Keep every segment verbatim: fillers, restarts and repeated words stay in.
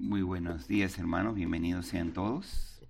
Muy buenos días, hermanos, bienvenidos sean todos.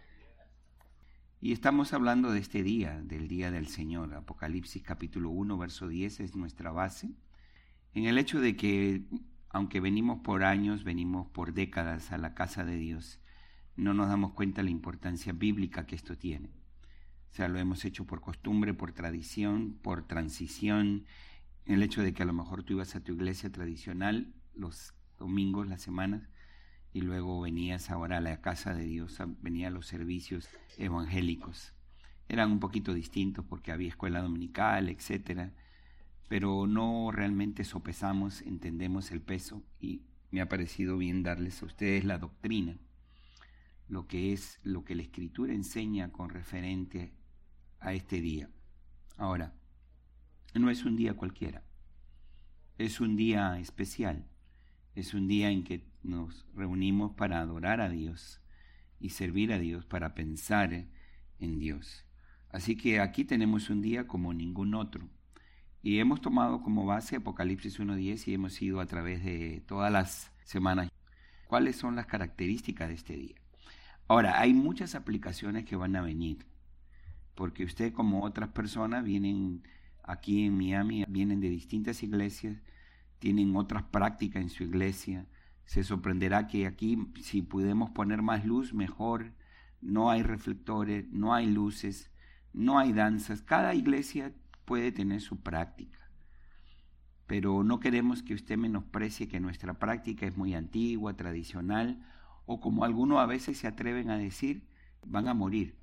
Y estamos hablando de este día, del día del Señor. Apocalipsis capítulo uno, verso diez es nuestra base. En el hecho de que, aunque venimos por años, venimos por décadas a la casa de Dios, no nos damos cuenta de la importancia bíblica que esto tiene. O sea, lo hemos hecho por costumbre, por tradición, por transición. El hecho de que a lo mejor tú ibas a tu iglesia tradicional los domingos, las semanas, y luego venías ahora a la casa de Dios, venía a los servicios evangélicos. Eran un poquito distintos porque había escuela dominical, etcétera, pero no realmente sopesamos, entendemos el peso, y me ha parecido bien darles a ustedes la doctrina, lo que es lo que la Escritura enseña con referente a este día. Ahora, no es un día cualquiera, es un día especial. Es un día en que nos reunimos para adorar a Dios y servir a Dios, para pensar en Dios. Así que aquí tenemos un día como ningún otro. Y hemos tomado como base Apocalipsis uno diez y hemos ido a través de todas las semanas. ¿Cuáles son las características de este día? Ahora, hay muchas aplicaciones que van a venir, porque usted, como otras personas, vienen aquí en Miami, vienen de distintas iglesias, tienen otras prácticas en su iglesia. Se sorprenderá que aquí, si podemos poner más luz, mejor. No hay reflectores, no hay luces, no hay danzas. Cada iglesia puede tener su práctica, pero no queremos que usted menosprecie que nuestra práctica es muy antigua, tradicional, o como algunos a veces se atreven a decir, van a morir,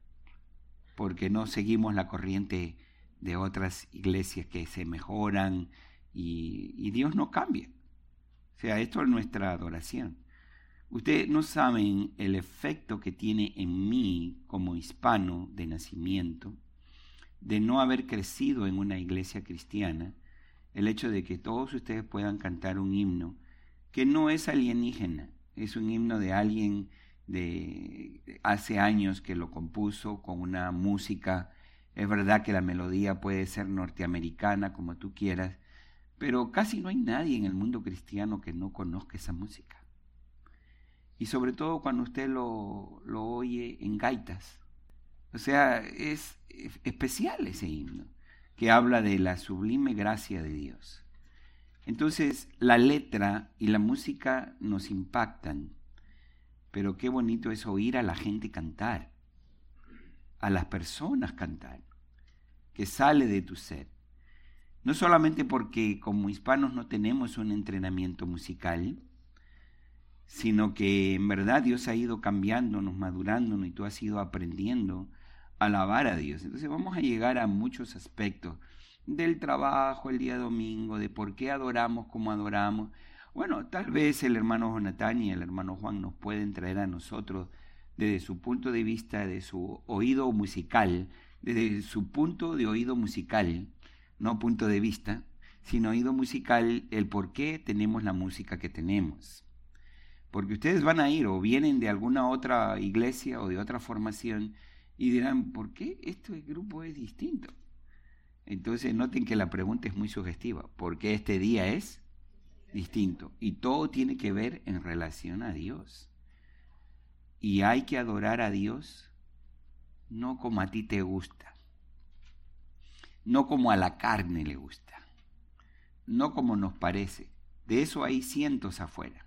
porque no seguimos la corriente de otras iglesias que se mejoran, Y, y Dios no cambia. O sea, esto es nuestra adoración. Ustedes no saben el efecto que tiene en mí como hispano de nacimiento, de no haber crecido en una iglesia cristiana, el hecho de que todos ustedes puedan cantar un himno que no es alienígena, es un himno de alguien de hace años que lo compuso con una música. Es verdad que la melodía puede ser norteamericana, como tú quieras, pero casi no hay nadie en el mundo cristiano que no conozca esa música. Y sobre todo cuando usted lo, lo oye en gaitas. O sea, es especial ese himno, que habla de la sublime gracia de Dios. Entonces, la letra y la música nos impactan, pero qué bonito es oír a la gente cantar, a las personas cantar, que sale de tu ser. No solamente porque como hispanos no tenemos un entrenamiento musical, sino que en verdad Dios ha ido cambiándonos, madurándonos, y tú has ido aprendiendo a alabar a Dios. Entonces vamos a llegar a muchos aspectos del trabajo, el día domingo, de por qué adoramos como adoramos. Bueno, tal vez el hermano Jonathan y el hermano Juan nos pueden traer a nosotros desde su punto de vista, de su oído musical, desde su punto de oído musical, no punto de vista, sino oído musical, el por qué tenemos la música que tenemos. Porque ustedes van a ir o vienen de alguna otra iglesia o de otra formación y dirán, ¿por qué este grupo es distinto? Entonces noten que la pregunta es muy sugestiva, ¿por qué este día es distinto? Y todo tiene que ver en relación a Dios. Y hay que adorar a Dios no como a ti te gusta, no como a la carne le gusta, no como nos parece. De eso hay cientos afuera.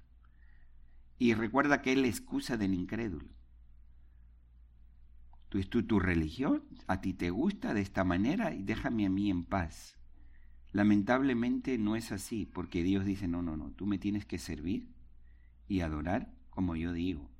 Y recuerda que es la excusa del incrédulo. Tú, tú, tu religión, a ti te gusta de esta manera y déjame a mí en paz. Lamentablemente no es así, porque Dios dice, no, no, no, tú me tienes que servir y adorar como yo digo.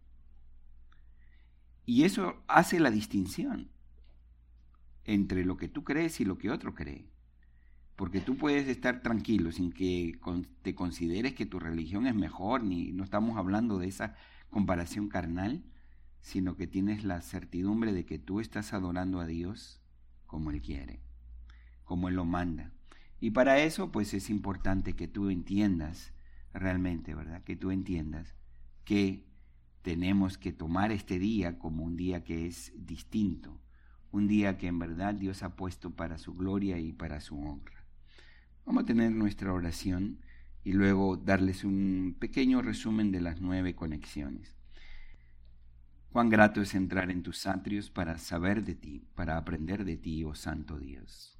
Y eso hace la distinción entre lo que tú crees y lo que otro cree. Porque tú puedes estar tranquilo sin que te consideres que tu religión es mejor, ni no estamos hablando de esa comparación carnal, sino que tienes la certidumbre de que tú estás adorando a Dios como Él quiere, como Él lo manda. Y para eso, pues es importante que tú entiendas realmente, ¿verdad? Que tú entiendas que tenemos que tomar este día como un día que es distinto, un día que en verdad Dios ha puesto para su gloria y para su honra. Vamos a tener nuestra oración y luego darles un pequeño resumen de las nueve conexiones. Cuán grato es entrar en tus atrios para saber de ti, para aprender de ti, oh Santo Dios.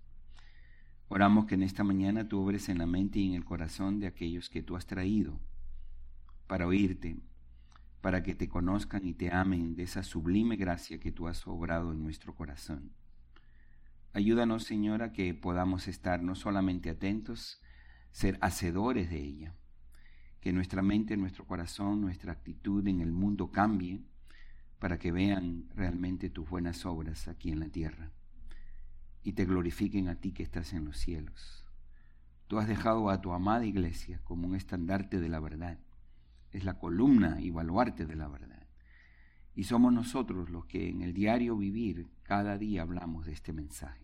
Oramos que en esta mañana tú obres en la mente y en el corazón de aquellos que tú has traído para oírte, para que te conozcan y te amen de esa sublime gracia que tú has obrado en nuestro corazón. Ayúdanos, Señor, a que podamos estar no solamente atentos, ser hacedores de ella. Que nuestra mente, nuestro corazón, nuestra actitud en el mundo cambie para que vean realmente tus buenas obras aquí en la tierra y te glorifiquen a ti que estás en los cielos. Tú has dejado a tu amada iglesia como un estandarte de la verdad. Es la columna y baluarte de la verdad. Y somos nosotros los que en el diario vivir cada día hablamos de este mensaje.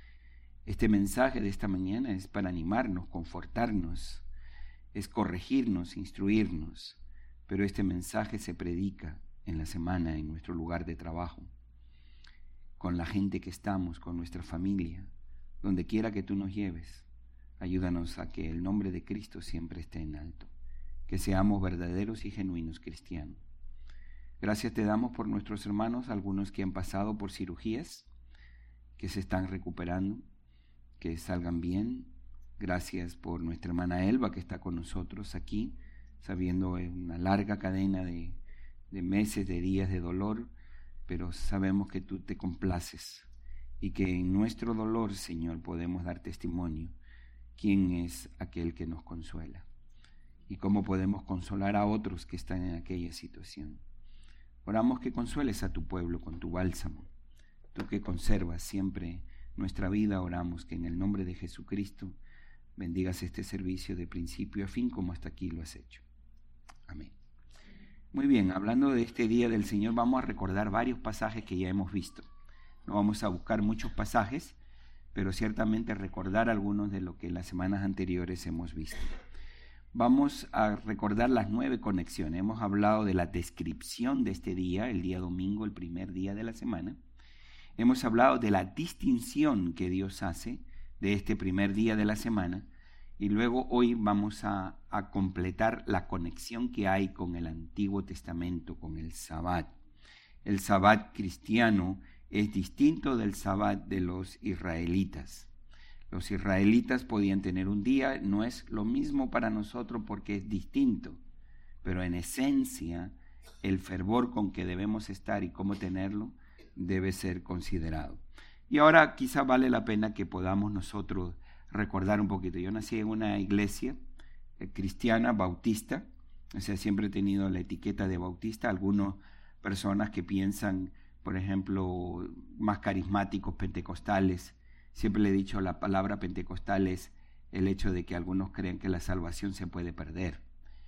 Este mensaje de esta mañana es para animarnos, confortarnos, es corregirnos, instruirnos, pero este mensaje se predica en la semana, en nuestro lugar de trabajo, con la gente que estamos, con nuestra familia, donde quiera que tú nos lleves. Ayúdanos a que el nombre de Cristo siempre esté en alto, que seamos verdaderos y genuinos cristianos. Gracias te damos por nuestros hermanos, algunos que han pasado por cirugías, que se están recuperando, que salgan bien. Gracias por nuestra hermana Elba que está con nosotros aquí, sabiendo una larga cadena de, de meses, de días de dolor, pero sabemos que tú te complaces y que en nuestro dolor, Señor, podemos dar testimonio quién es aquel que nos consuela y cómo podemos consolar a otros que están en aquella situación. Oramos que consueles a tu pueblo con tu bálsamo, tú que conservas siempre nuestra vida. Oramos que en el nombre de Jesucristo bendigas este servicio de principio a fin como hasta aquí lo has hecho. Amén. Muy bien, hablando de este día del Señor, vamos a recordar varios pasajes que ya hemos visto. No vamos a buscar muchos pasajes, pero ciertamente recordar algunos de lo que las semanas anteriores hemos visto. Vamos a recordar las nueve conexiones. Hemos hablado de la descripción de este día, el día domingo, el primer día de la semana. Hemos hablado de la distinción que Dios hace de este primer día de la semana. Y luego hoy vamos a, a completar la conexión que hay con el Antiguo Testamento, con el Sabbat. El Sabbat cristiano es distinto del Sabbat de los israelitas. Los israelitas podían tener un día, no es lo mismo para nosotros porque es distinto, pero en esencia el fervor con que debemos estar y cómo tenerlo debe ser considerado. Y ahora quizá vale la pena que podamos nosotros recordar un poquito. Yo nací en una iglesia eh, cristiana bautista, o sea, siempre he tenido la etiqueta de bautista. Algunas personas que piensan, por ejemplo, más carismáticos, pentecostales, siempre le he dicho, la palabra pentecostal es el hecho de que algunos creen que la salvación se puede perder.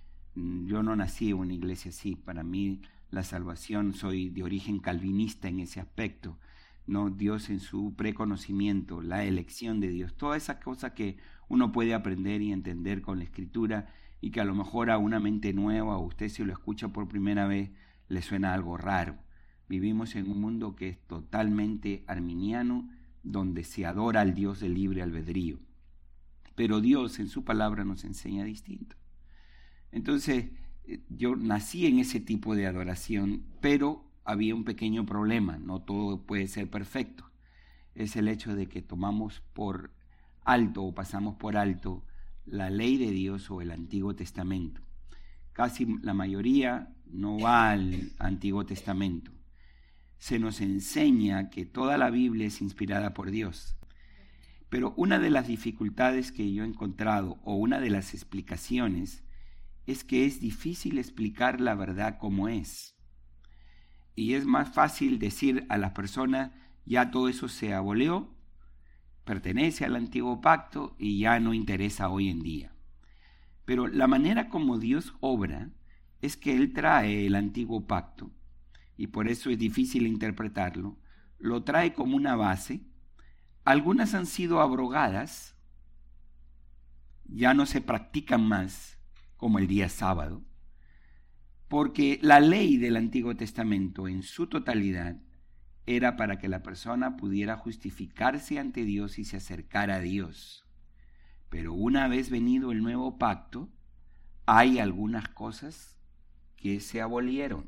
Yo no nací en una iglesia así. Para mí la salvación, soy de origen calvinista en ese aspecto. No, Dios en su preconocimiento, la elección de Dios, todas esas cosas que uno puede aprender y entender con la Escritura y que a lo mejor a una mente nueva o usted si lo escucha por primera vez le suena algo raro. Vivimos en un mundo que es totalmente arminiano, donde se adora al Dios del libre albedrío. Pero Dios en su palabra nos enseña distinto. Entonces, yo nací en ese tipo de adoración, pero había un pequeño problema, no todo puede ser perfecto. Es el hecho de que tomamos por alto o pasamos por alto la ley de Dios o el Antiguo Testamento. Casi la mayoría no va al Antiguo Testamento. Se nos enseña que toda la Biblia es inspirada por Dios. Pero una de las dificultades que yo he encontrado, o una de las explicaciones, es que es difícil explicar la verdad como es. Y es más fácil decir a las personas, ya todo eso se abolió, pertenece al antiguo pacto y ya no interesa hoy en día. Pero la manera como Dios obra es que Él trae el antiguo pacto, y por eso es difícil interpretarlo, lo trae como una base. Algunas han sido abrogadas, ya no se practican más, como el día sábado, porque la ley del Antiguo Testamento en su totalidad era para que la persona pudiera justificarse ante Dios y se acercara a Dios. Pero una vez venido el nuevo pacto, hay algunas cosas que se abolieron.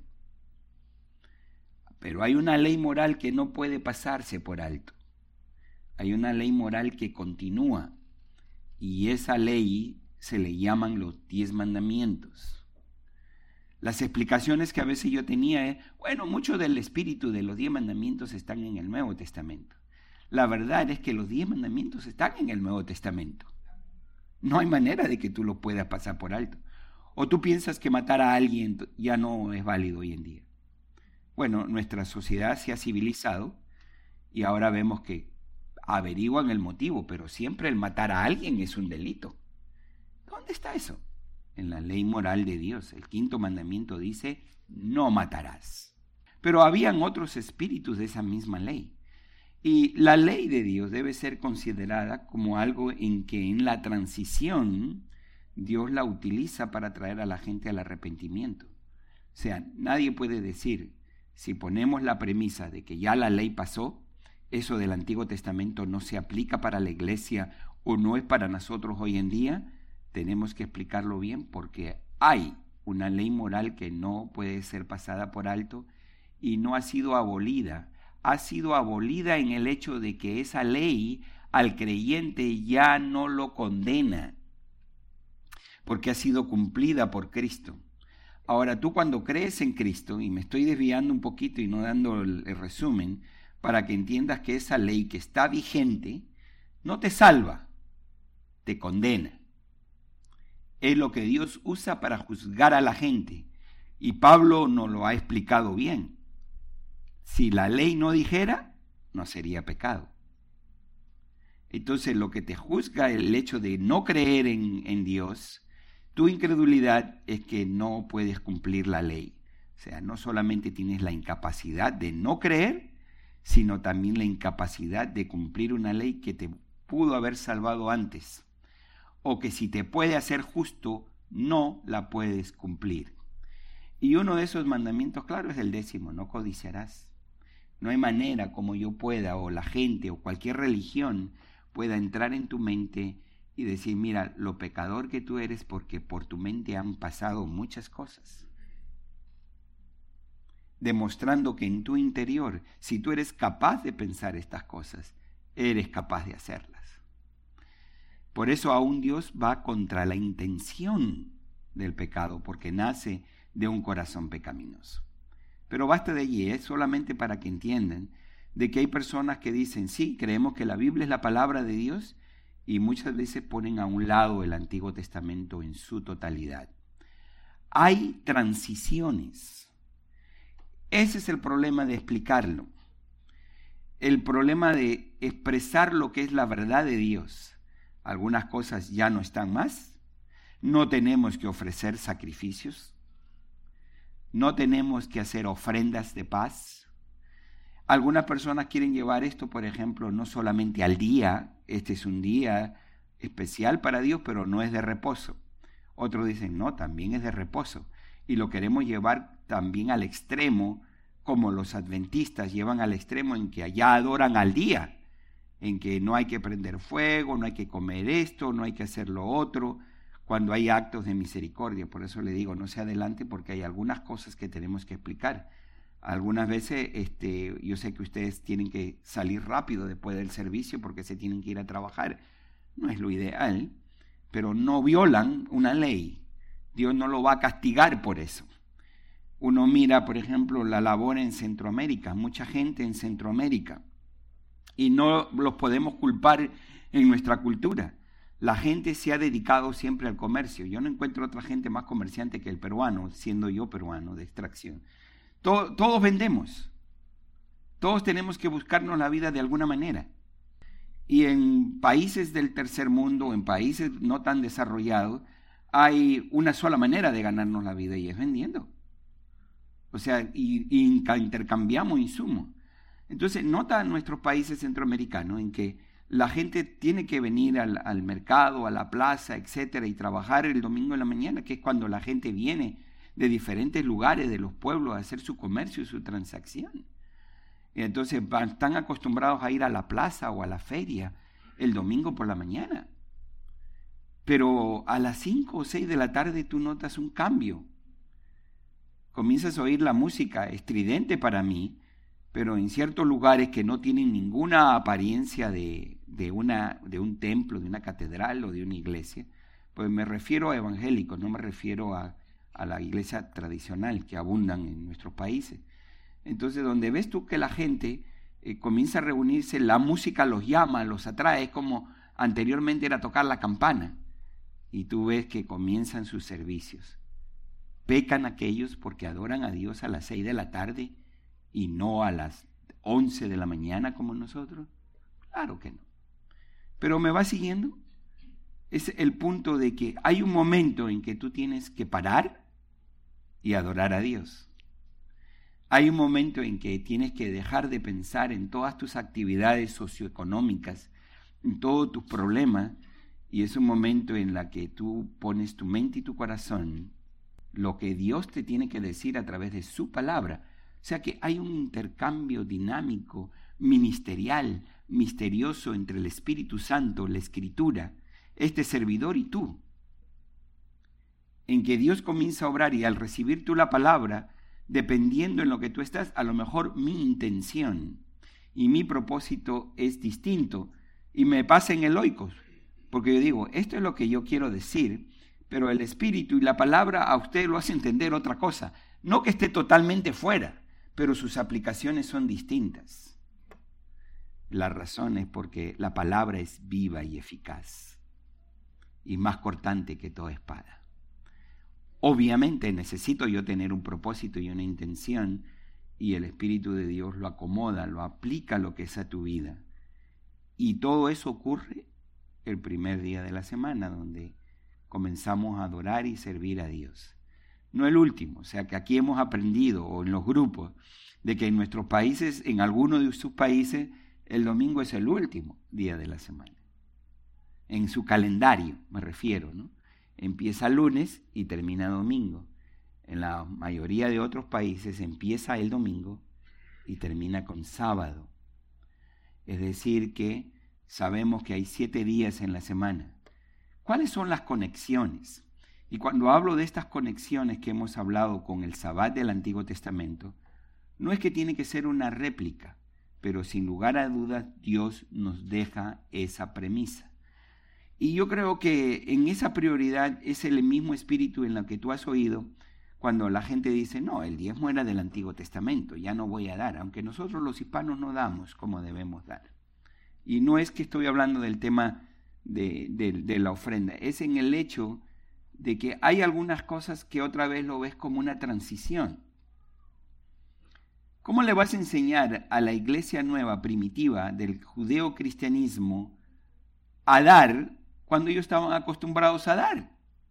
Pero hay una ley moral que no puede pasarse por alto. Hay una ley moral que continúa, y esa ley se le llaman los diez mandamientos. Las explicaciones que a veces yo tenía es, bueno, mucho del espíritu de los diez mandamientos están en el Nuevo Testamento. La verdad es que los diez mandamientos están en el Nuevo Testamento. No hay manera de que tú lo puedas pasar por alto. ¿O tú piensas que matar a alguien ya no es válido hoy en día? Bueno, nuestra sociedad se ha civilizado y ahora vemos que averiguan el motivo, pero siempre el matar a alguien es un delito. ¿Dónde está eso? En la ley moral de Dios. El quinto mandamiento dice, no matarás. Pero habían otros espíritus de esa misma ley. Y la ley de Dios debe ser considerada como algo en que en la transición Dios la utiliza para traer a la gente al arrepentimiento. O sea, nadie puede decir, si ponemos la premisa de que ya la ley pasó, eso del Antiguo Testamento no se aplica para la iglesia o no es para nosotros hoy en día. Tenemos que explicarlo bien porque hay una ley moral que no puede ser pasada por alto y no ha sido abolida. Ha sido abolida en el hecho de que esa ley al creyente ya no lo condena, porque ha sido cumplida por Cristo. Ahora, tú cuando crees en Cristo, y me estoy desviando un poquito y no dando el, el resumen, para que entiendas que esa ley que está vigente no te salva, te condena. Es lo que Dios usa para juzgar a la gente, y Pablo nos lo ha explicado bien. Si la ley no dijera, no sería pecado. Entonces, lo que te juzga el hecho de no creer en, en Dios, tu incredulidad es que no puedes cumplir la ley. O sea, no solamente tienes la incapacidad de no creer, sino también la incapacidad de cumplir una ley que te pudo haber salvado antes. O que si te puede hacer justo, no la puedes cumplir. Y uno de esos mandamientos, claro, es el décimo, no codiciarás. No hay manera como yo pueda, o la gente, o cualquier religión pueda entrar en tu mente y decir, mira, lo pecador que tú eres porque por tu mente han pasado muchas cosas. Demostrando que en tu interior, si tú eres capaz de pensar estas cosas, eres capaz de hacerlas. Por eso aún Dios va contra la intención del pecado, porque nace de un corazón pecaminoso. Pero basta de allí, es solamente para que entiendan de que hay personas que dicen, sí, creemos que la Biblia es la palabra de Dios, y muchas veces ponen a un lado el Antiguo Testamento en su totalidad. Hay transiciones. Ese es el problema de explicarlo. El problema de expresar lo que es la verdad de Dios. Algunas cosas ya no están más. No tenemos que ofrecer sacrificios. No tenemos que hacer ofrendas de paz. Algunas personas quieren llevar esto, por ejemplo, no solamente al día. Este es un día especial para Dios, pero no es de reposo. Otros dicen, no, también es de reposo. Y lo queremos llevar también al extremo, como los adventistas llevan al extremo en que allá adoran al día, en que no hay que prender fuego, no hay que comer esto, no hay que hacer lo otro, cuando hay actos de misericordia. Por eso le digo, no se adelante, porque hay algunas cosas que tenemos que explicar. Algunas veces, este, yo sé que ustedes tienen que salir rápido después del servicio porque se tienen que ir a trabajar. No es lo ideal, pero no violan una ley. Dios no lo va a castigar por eso. Uno mira, por ejemplo, la labor en Centroamérica, mucha gente en Centroamérica, y no los podemos culpar en nuestra cultura. La gente se ha dedicado siempre al comercio. Yo no encuentro otra gente más comerciante que el peruano, siendo yo peruano de extracción. Todo, todos vendemos. Todos tenemos que buscarnos la vida de alguna manera. Y en países del tercer mundo, en países no tan desarrollados, hay una sola manera de ganarnos la vida y es vendiendo. O sea, y, y intercambiamos insumos. Entonces, nota en nuestros países centroamericanos en que la gente tiene que venir al, al mercado, a la plaza, etcétera, y trabajar el domingo en la mañana, que es cuando la gente viene de diferentes lugares de los pueblos a hacer su comercio y su transacción. Y entonces van, están acostumbrados a ir a la plaza o a la feria el domingo por la mañana. pero a las cinco o seis de la tarde tú notas un cambio. Comienzas a oír la música estridente para mí, pero en ciertos lugares que no tienen ninguna apariencia de, de, una, de un templo, de una catedral o de una iglesia, pues me refiero a evangélicos, no me refiero a, a la iglesia tradicional que abundan en nuestros países. Entonces, donde ves tú que la gente eh, comienza a reunirse, la música los llama, los atrae, es como anteriormente era tocar la campana, y tú ves que comienzan sus servicios. Pecan aquellos porque adoran a Dios a las seis de la tarde y no a las once de la mañana como nosotros. Claro que no. Pero ¿me va siguiendo? Es el punto de que hay un momento en que tú tienes que parar y adorar a Dios. Hay un momento en que tienes que dejar de pensar en todas tus actividades socioeconómicas, en todos tus problemas, y es un momento en el que tú pones tu mente y tu corazón, lo que Dios te tiene que decir a través de su palabra. O sea que hay un intercambio dinámico, ministerial, misterioso entre el Espíritu Santo, la Escritura, este servidor y tú, en que Dios comienza a obrar, y al recibir tú la palabra, dependiendo en lo que tú estás, a lo mejor mi intención y mi propósito es distinto, y me pasa en el oikos, porque yo digo, esto es lo que yo quiero decir, pero el Espíritu y la palabra a usted lo hace entender otra cosa. No que esté totalmente fuera, pero sus aplicaciones son distintas. La razón es porque la palabra es viva y eficaz, y más cortante que toda espada. Obviamente necesito yo tener un propósito y una intención, y el Espíritu de Dios lo acomoda, lo aplica a lo que es a tu vida. Y todo eso ocurre el primer día de la semana, donde comenzamos a adorar y servir a Dios. No el último, o sea que aquí hemos aprendido, o en los grupos, de que en nuestros países, en algunos de sus países, el domingo es el último día de la semana. En su calendario, me refiero, ¿no? Empieza lunes y termina domingo. En la mayoría de otros países empieza el domingo y termina con sábado. Es decir que sabemos que hay siete días en la semana. ¿Cuáles son las conexiones? Y cuando hablo de estas conexiones que hemos hablado con el Sabbat del Antiguo Testamento, no es que tiene que ser una réplica, pero sin lugar a dudas Dios nos deja esa premisa. Y yo creo que en esa prioridad es el mismo espíritu en lo que tú has oído cuando la gente dice, no, el diezmo era del Antiguo Testamento, ya no voy a dar, aunque nosotros los hispanos no damos como debemos dar. Y no es que estoy hablando del tema de, de, de la ofrenda, es en el hecho de que hay algunas cosas que otra vez lo ves como una transición. ¿Cómo le vas a enseñar a la iglesia nueva, primitiva, del judeo-cristianismo, a dar cuando ellos estaban acostumbrados a dar?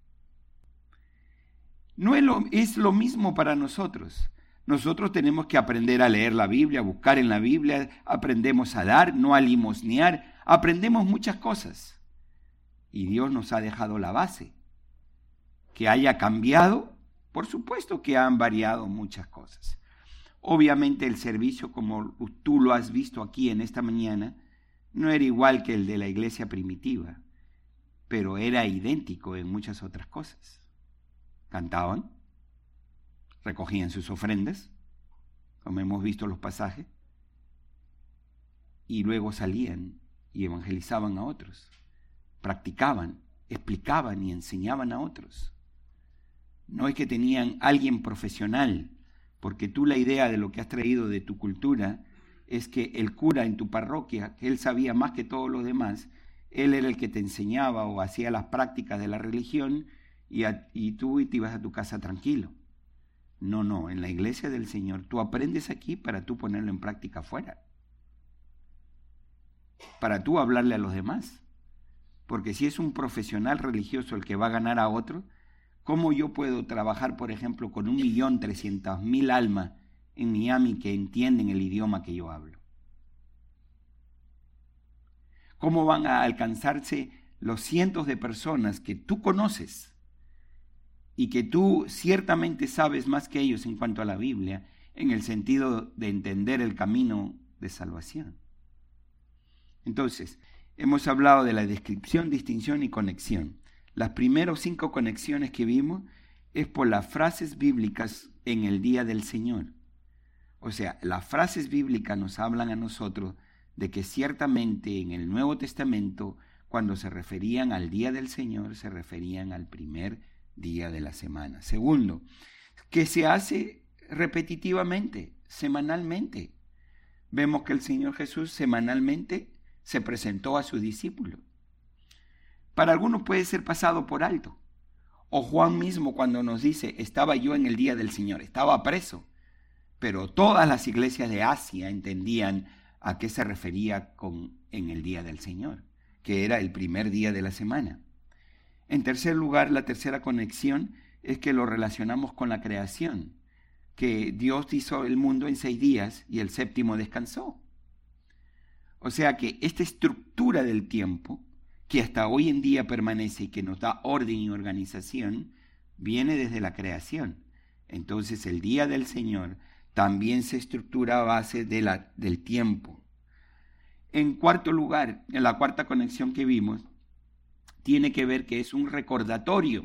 No es lo, es lo mismo para nosotros. Nosotros tenemos que aprender a leer la Biblia, a buscar en la Biblia, aprendemos a dar, no a limosnear, aprendemos muchas cosas. Y Dios nos ha dejado la base. Que haya cambiado, por supuesto que han variado muchas cosas. Obviamente el servicio, como tú lo has visto aquí en esta mañana, no era igual que el de la iglesia primitiva, pero era idéntico en muchas otras cosas. Cantaban, recogían sus ofrendas, como hemos visto los pasajes, y luego salían y evangelizaban a otros, practicaban, explicaban y enseñaban a otros. No es que tenían alguien profesional, porque tú la idea de lo que has traído de tu cultura es que el cura en tu parroquia, que él sabía más que todos los demás, él era el que te enseñaba o hacía las prácticas de la religión y, a, y tú te ibas a tu casa tranquilo. No, no, en la iglesia del Señor tú aprendes aquí para tú ponerlo en práctica afuera, para tú hablarle a los demás. Porque si es un profesional religioso el que va a ganar a otro, ¿cómo yo puedo trabajar, por ejemplo, con un millón trescientas mil almas en Miami que entienden el idioma que yo hablo? ¿Cómo van a alcanzarse los cientos de personas que tú conoces y que tú ciertamente sabes más que ellos en cuanto a la Biblia, en el sentido de entender el camino de salvación? Entonces, hemos hablado de la descripción, distinción y conexión. Las primeras cinco conexiones que vimos es por las frases bíblicas en el día del Señor. O sea, las frases bíblicas nos hablan a nosotros de que ciertamente en el Nuevo Testamento, cuando se referían al día del Señor, se referían al primer día de la semana. Segundo, que se hace repetitivamente, semanalmente. Vemos que el Señor Jesús semanalmente se presentó a sus discípulos. Para algunos puede ser pasado por alto. O Juan mismo cuando nos dice, estaba yo en el día del Señor, estaba preso. Pero todas las iglesias de Asia entendían a qué se refería con en el día del Señor, que era el primer día de la semana. En tercer lugar, la tercera conexión es que lo relacionamos con la creación, que Dios hizo el mundo en seis días y el séptimo descansó. O sea que esta estructura del tiempo, que hasta hoy en día permanece y que nos da orden y organización, viene desde la creación. Entonces el día del Señor también se estructura a base de la, del tiempo. En cuarto lugar, en la cuarta conexión que vimos, tiene que ver que es un recordatorio.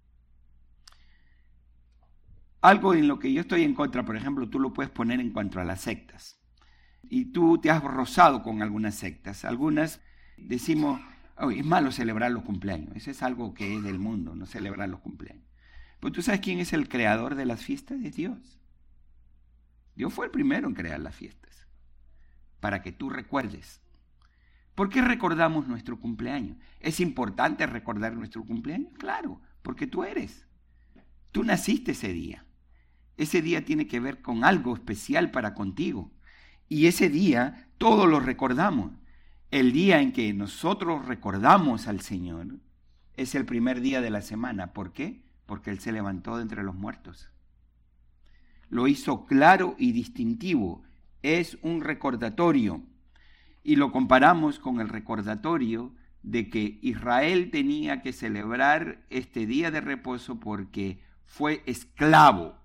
Algo en lo que yo estoy en contra, por ejemplo, tú lo puedes poner en cuanto a las sectas. Y tú te has rozado con algunas sectas. Algunas decimos, oh, es malo celebrar los cumpleaños. Eso es algo que es del mundo, no celebrar los cumpleaños. Pero tú sabes quién es el creador de las fiestas, es Dios. Dios fue el primero en crear las fiestas, para que tú recuerdes. ¿Por qué recordamos nuestro cumpleaños? ¿Es importante recordar nuestro cumpleaños? Claro, porque tú eres. Tú naciste ese día. Ese día tiene que ver con algo especial para contigo. Y ese día todos lo recordamos. El día en que nosotros recordamos al Señor es el primer día de la semana. ¿Por qué? Porque Él se levantó de entre los muertos. Lo hizo claro y distintivo. Es un recordatorio. Y lo comparamos con el recordatorio de que Israel tenía que celebrar este día de reposo porque fue esclavo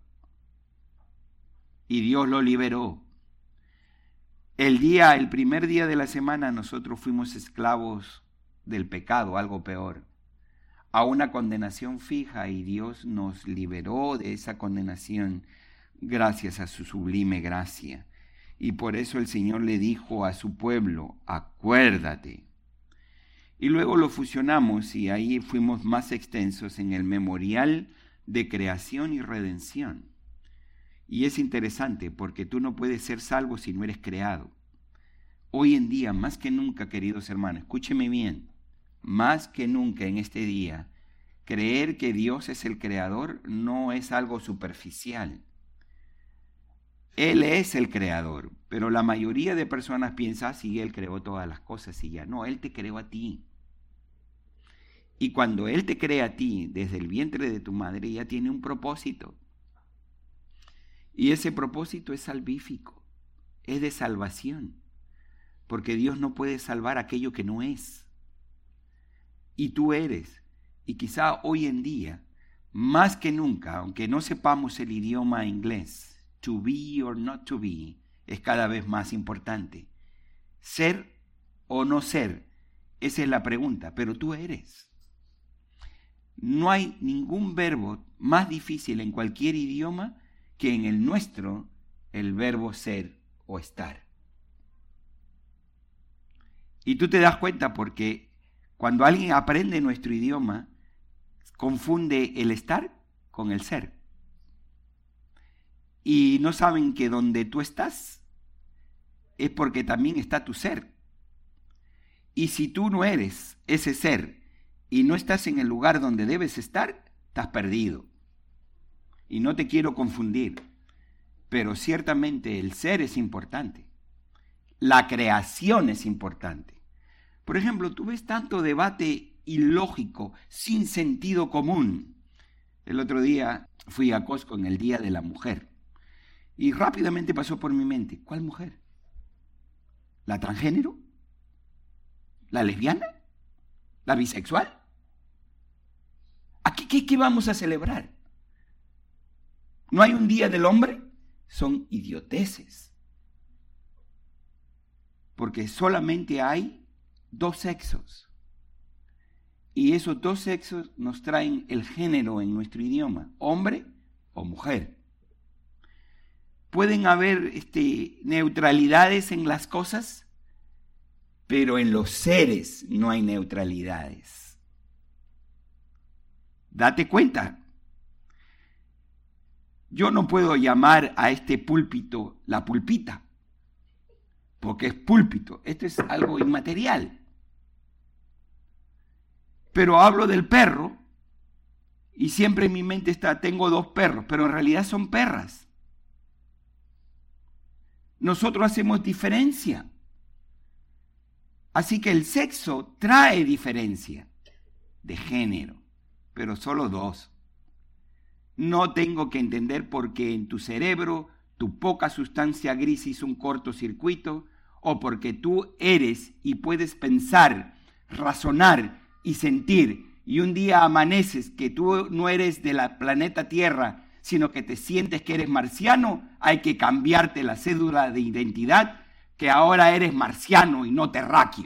y Dios lo liberó. El día, el primer día de la semana, nosotros fuimos esclavos del pecado, algo peor, a una condenación fija, y Dios nos liberó de esa condenación gracias a su sublime gracia. Y por eso el Señor le dijo a su pueblo, acuérdate. Y luego lo fusionamos y ahí fuimos más extensos en el memorial de creación y redención. Y es interesante porque tú no puedes ser salvo si no eres creado. Hoy en día, más que nunca, queridos hermanos, escúcheme bien, más que nunca en este día, creer que Dios es el creador no es algo superficial. Él es el creador, pero la mayoría de personas piensa, ah, sí, Él creó todas las cosas y ya. No, Él te creó a ti. Y cuando Él te crea a ti desde el vientre de tu madre, ya tiene un propósito. Y ese propósito es salvífico, es de salvación, porque Dios no puede salvar aquello que no es. Y tú eres, y quizá hoy en día, más que nunca, aunque no sepamos el idioma inglés, to be or not to be, es cada vez más importante. Ser o no ser, esa es la pregunta, pero tú eres. No hay ningún verbo más difícil en cualquier idioma que en el nuestro el verbo ser o estar. Y tú te das cuenta porque cuando alguien aprende nuestro idioma, confunde el estar con el ser. Y no saben que donde tú estás es porque también está tu ser. Y si tú no eres ese ser y no estás en el lugar donde debes estar, estás perdido. Y no te quiero confundir, pero ciertamente el ser es importante. La creación es importante. Por ejemplo, tú ves tanto debate ilógico, sin sentido común. El otro día fui a Costco en el Día de la Mujer y rápidamente pasó por mi mente, ¿cuál mujer? ¿La transgénero? ¿La lesbiana? ¿La bisexual? ¿Aquí qué, qué vamos a celebrar? ¿No hay un día del hombre? Son idioteces. Porque solamente hay dos sexos. Y esos dos sexos nos traen el género en nuestro idioma, hombre o mujer. Pueden haber este, neutralidades en las cosas, pero en los seres no hay neutralidades. Date cuenta. Yo no puedo llamar a este púlpito la pulpita, porque es púlpito. Esto es algo inmaterial. Pero hablo del perro y siempre en mi mente está, tengo dos perros, pero en realidad son perras. Nosotros hacemos diferencia. Así que el sexo trae diferencia de género, pero solo dos. No tengo que entender por qué en tu cerebro tu poca sustancia gris hizo un cortocircuito, o porque tú eres y puedes pensar, razonar y sentir, y un día amaneces que tú no eres de la planeta Tierra, sino que te sientes que eres marciano, hay que cambiarte la cédula de identidad, que ahora eres marciano y no terráqueo.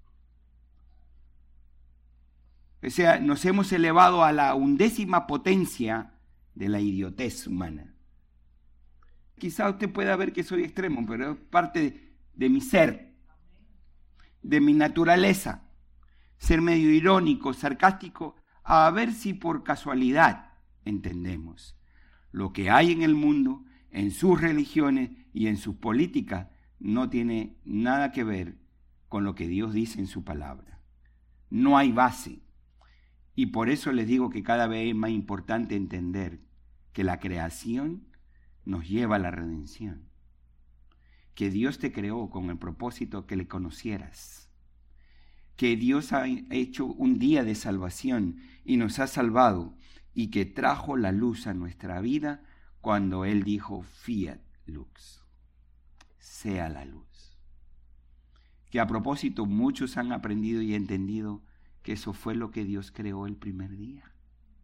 O sea, nos hemos elevado a la undécima potencia de la idiotez humana. Quizá usted pueda ver que soy extremo, pero es parte de, de mi ser, de mi naturaleza. Ser medio irónico, sarcástico, a ver si por casualidad entendemos. Lo que hay en el mundo, en sus religiones y en sus políticas, no tiene nada que ver con lo que Dios dice en su palabra. No hay base. Y por eso les digo que cada vez es más importante entender que la creación nos lleva a la redención. Que Dios te creó con el propósito que le conocieras. Que Dios ha hecho un día de salvación y nos ha salvado y que trajo la luz a nuestra vida cuando Él dijo fiat lux, sea la luz. Que a propósito muchos han aprendido y entendido que eso fue lo que Dios creó el primer día.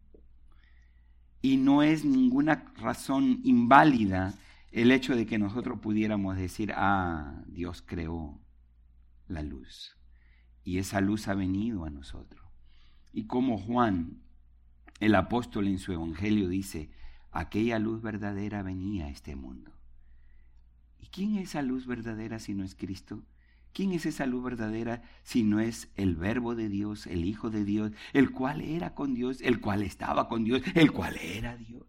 Y no es ninguna razón inválida el hecho de que nosotros pudiéramos decir, ah, Dios creó la luz. Y esa luz ha venido a nosotros. Y como Juan, el apóstol en su evangelio dice, aquella luz verdadera venía a este mundo. ¿Y quién es esa luz verdadera si no es Cristo? ¿Quién es esa luz verdadera si no es el Verbo de Dios, el Hijo de Dios, el cual era con Dios, el cual estaba con Dios, el cual era Dios?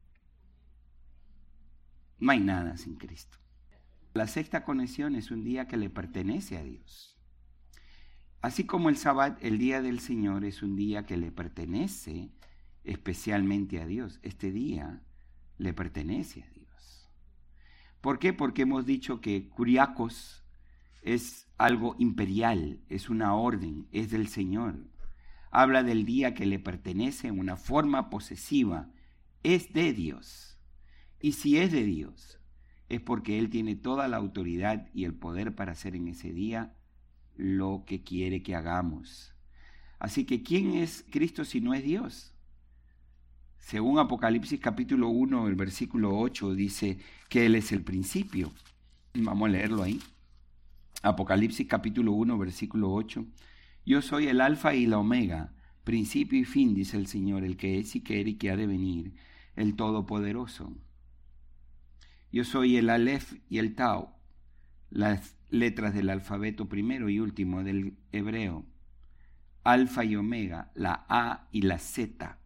No hay nada sin Cristo. La sexta conexión es un día que le pertenece a Dios. Así como el Sabbat, el día del Señor, es un día que le pertenece especialmente a Dios. Este día le pertenece a Dios. ¿Por qué? Porque hemos dicho que Kuriakos es algo imperial, es una orden, es del Señor. Habla del día que le pertenece en una forma posesiva. Es de Dios. Y si es de Dios, es porque Él tiene toda la autoridad y el poder para hacer en ese día lo que quiere que hagamos. Así que, ¿quién es Cristo si no es Dios? Según Apocalipsis capítulo uno, el versículo ocho, dice que Él es el principio. Vamos a leerlo ahí. Apocalipsis capítulo uno, versículo ocho. Yo soy el alfa y la omega, principio y fin, dice el Señor, el que es y que era y que ha de venir, el Todopoderoso. Yo soy el Aleph y el Tau, las letras del alfabeto primero y último del hebreo. Alfa y omega, la A y la Z.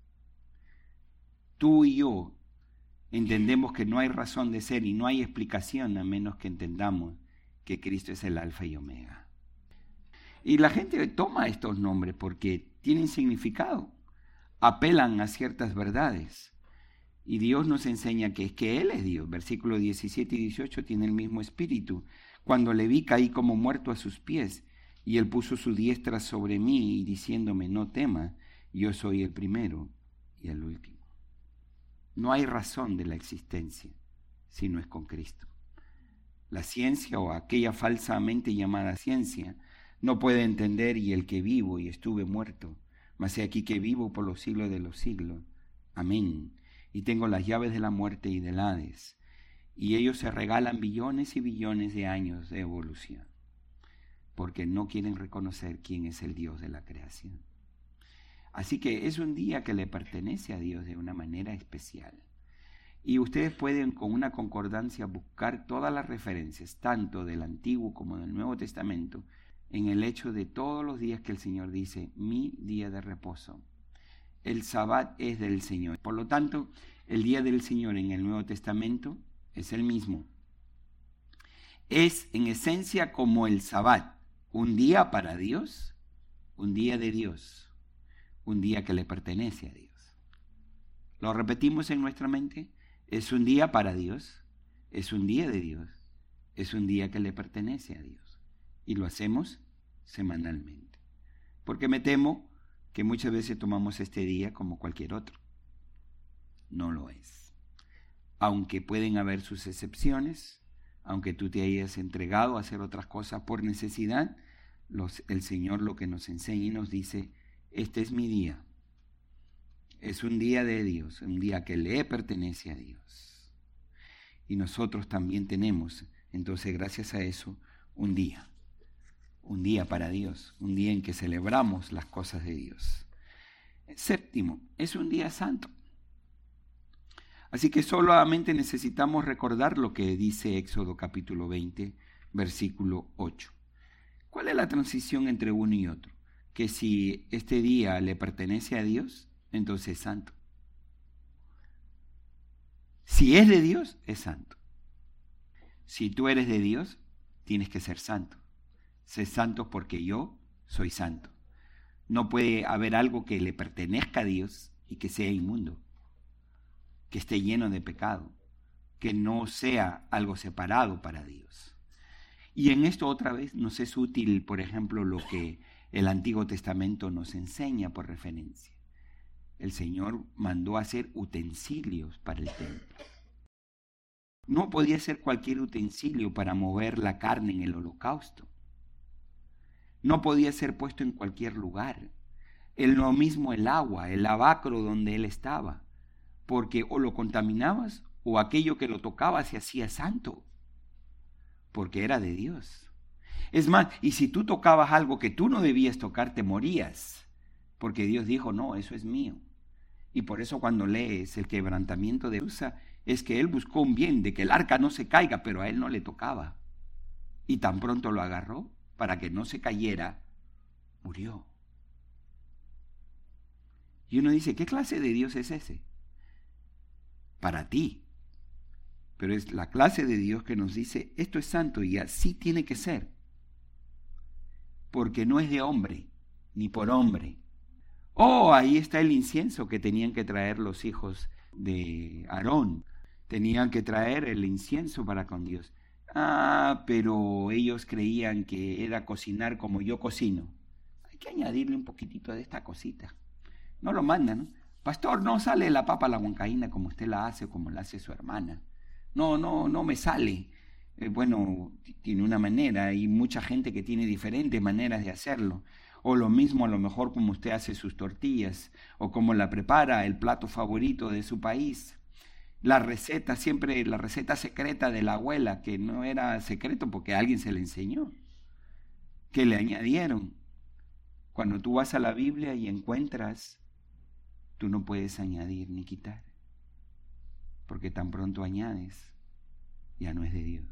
Tú y yo entendemos que no hay razón de ser y no hay explicación a menos que entendamos que Cristo es el alfa y omega. Y la gente toma estos nombres porque tienen significado, apelan a ciertas verdades. Y Dios nos enseña que es que Él es Dios. Versículos diecisiete y dieciocho tiene el mismo espíritu. Cuando le vi caí como muerto a sus pies, y Él puso su diestra sobre mí y diciéndome, no temas, yo soy el primero y el último. No hay razón de la existencia si no es con Cristo. La ciencia o aquella falsamente llamada ciencia no puede entender y el que vivo y estuve muerto, mas he aquí que vivo por los siglos de los siglos. Amén. Y tengo las llaves de la muerte y del Hades. Y ellos se regalan billones y billones de años de evolución, porque no quieren reconocer quién es el Dios de la creación. Así que es un día que le pertenece a Dios de una manera especial. Y ustedes pueden con una concordancia buscar todas las referencias, tanto del Antiguo como del Nuevo Testamento, en el hecho de todos los días que el Señor dice, mi día de reposo. El Sabbat es del Señor. Por lo tanto, el día del Señor en el Nuevo Testamento es el mismo. Es en esencia como el Sabbat, un día para Dios, un día de Dios, un día que le pertenece a Dios. Lo repetimos en nuestra mente, es un día para Dios, es un día de Dios, es un día que le pertenece a Dios. Y lo hacemos semanalmente. Porque me temo que muchas veces tomamos este día como cualquier otro. No lo es. Aunque pueden haber sus excepciones, aunque tú te hayas entregado a hacer otras cosas por necesidad, los, el Señor lo que nos enseña y nos dice, este es mi día. Es un día de Dios, un día que le pertenece a Dios. Y nosotros también tenemos, entonces gracias a eso, un día. Un día para Dios, un día en que celebramos las cosas de Dios. Séptimo, es un día santo. Así que solamente necesitamos recordar lo que dice Éxodo capítulo veinte, versículo ocho. ¿Cuál es la transición entre uno y otro? Que si este día le pertenece a Dios, entonces es santo. Si es de Dios, es santo. Si tú eres de Dios, tienes que ser santo. Sé santo porque yo soy santo. No puede haber algo que le pertenezca a Dios y que sea inmundo, que esté lleno de pecado, que no sea algo separado para Dios. Y en esto otra vez nos es útil, por ejemplo, lo que el Antiguo Testamento nos enseña por referencia. El Señor mandó hacer utensilios para el templo. No podía ser cualquier utensilio para mover la carne en el holocausto. No podía ser puesto en cualquier lugar. Es lo mismo el agua, el lavacro donde él estaba, porque o lo contaminabas o aquello que lo tocaba se hacía santo, porque era de Dios. Es más, y si tú tocabas algo que tú no debías tocar, te morías, porque Dios dijo, no, eso es mío. Y por eso cuando lees el quebrantamiento de Usa, es que él buscó un bien, de que el arca no se caiga, pero a él no le tocaba. Y tan pronto lo agarró, para que no se cayera, murió. Y uno dice, ¿qué clase de Dios es ese? Para ti. Pero es la clase de Dios que nos dice, esto es santo y así tiene que ser. Porque no es de hombre, ni por hombre. Oh, ahí está el incienso que tenían que traer los hijos de Aarón. Tenían que traer el incienso para con Dios. Ah, pero ellos creían que era cocinar como yo cocino. Hay que añadirle un poquitito de esta cosita. No lo mandan, ¿no? Pastor, no sale la papa a la huancaína como usted la hace o como la hace su hermana. No, no, no me sale. Eh, bueno, tiene una manera. Hay mucha gente que tiene diferentes maneras de hacerlo. O lo mismo a lo mejor como usted hace sus tortillas, o como la prepara, el plato favorito de su país. La receta, siempre la receta secreta de la abuela, que no era secreto porque alguien se le enseñó, que le añadieron. Cuando tú vas a la Biblia y encuentras, tú no puedes añadir ni quitar, porque tan pronto añades, ya no es de Dios.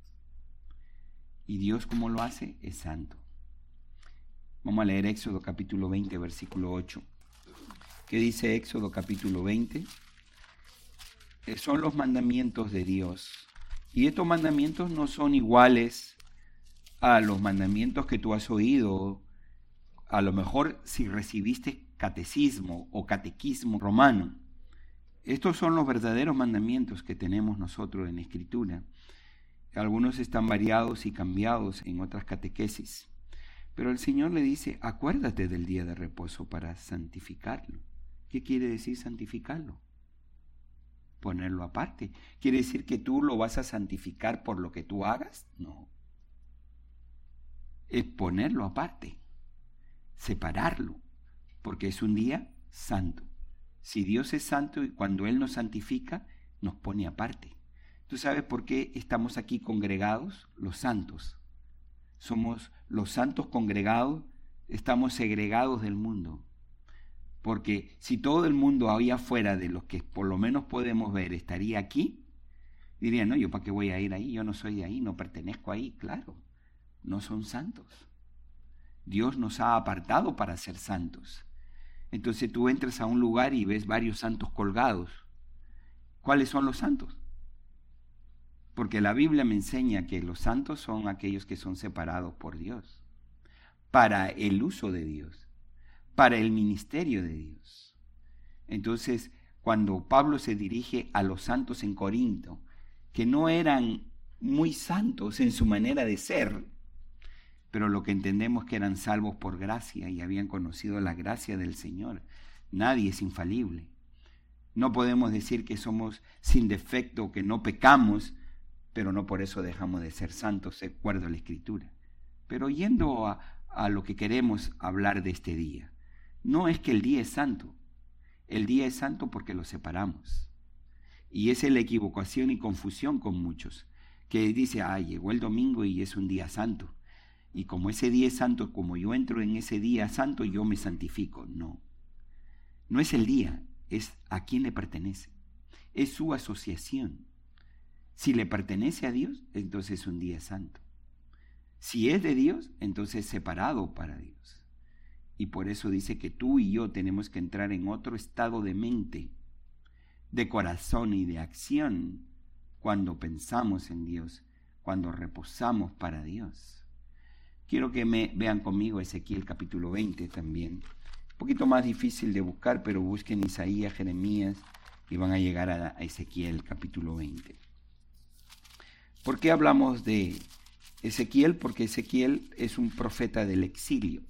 Y Dios, como lo hace, es santo. Vamos a leer Éxodo capítulo veinte, versículo ocho. ¿Qué dice Éxodo capítulo veinte? Eh, son los mandamientos de Dios. Y estos mandamientos no son iguales a los mandamientos que tú has oído. A lo mejor si recibiste catecismo o catequismo romano. Estos son los verdaderos mandamientos que tenemos nosotros en Escritura. Algunos están variados y cambiados en otras catequesis. Pero el Señor le dice, acuérdate del día de reposo para santificarlo. ¿Qué quiere decir santificarlo? Ponerlo aparte. ¿Quiere decir que tú lo vas a santificar por lo que tú hagas? No. Es ponerlo aparte, separarlo, porque es un día santo. Si Dios es santo y cuando Él nos santifica, nos pone aparte. ¿Tú sabes por qué estamos aquí congregados? Los santos. Somos los santos congregados, estamos segregados del mundo. Porque si todo el mundo ahí afuera de los que por lo menos podemos ver estaría aquí, dirían, no, ¿yo para qué voy a ir ahí? Yo no soy de ahí, no pertenezco ahí. Claro, no son santos. Dios nos ha apartado para ser santos. Entonces tú entras a un lugar y ves varios santos colgados. ¿Cuáles son los santos? Porque la Biblia me enseña que los santos son aquellos que son separados por Dios, para el uso de Dios, para el ministerio de Dios. Entonces, cuando Pablo se dirige a los santos en Corinto, que no eran muy santos en su manera de ser, pero lo que entendemos que eran salvos por gracia y habían conocido la gracia del Señor. Nadie es infalible. No podemos decir que somos sin defecto, que no pecamos, pero no por eso dejamos de ser santos, de acuerdo a la Escritura. Pero yendo a, a lo que queremos hablar de este día, no es que el día es santo. El día es santo porque lo separamos. Y esa es la equivocación y confusión con muchos, que dice, ah, llegó el domingo y es un día santo. Y como ese día es santo, como yo entro en ese día santo, yo me santifico. No, no es el día, es a quién le pertenece. Es su asociación. Si le pertenece a Dios, entonces es un día santo. Si es de Dios, entonces es separado para Dios. Y por eso dice que tú y yo tenemos que entrar en otro estado de mente, de corazón y de acción cuando pensamos en Dios, cuando reposamos para Dios. Quiero que me vean conmigo Ezequiel capítulo veinte también. Un poquito más difícil de buscar, pero busquen Isaías, Jeremías y van a llegar a Ezequiel capítulo veinte. ¿Por qué hablamos de Ezequiel? Porque Ezequiel es un profeta del exilio.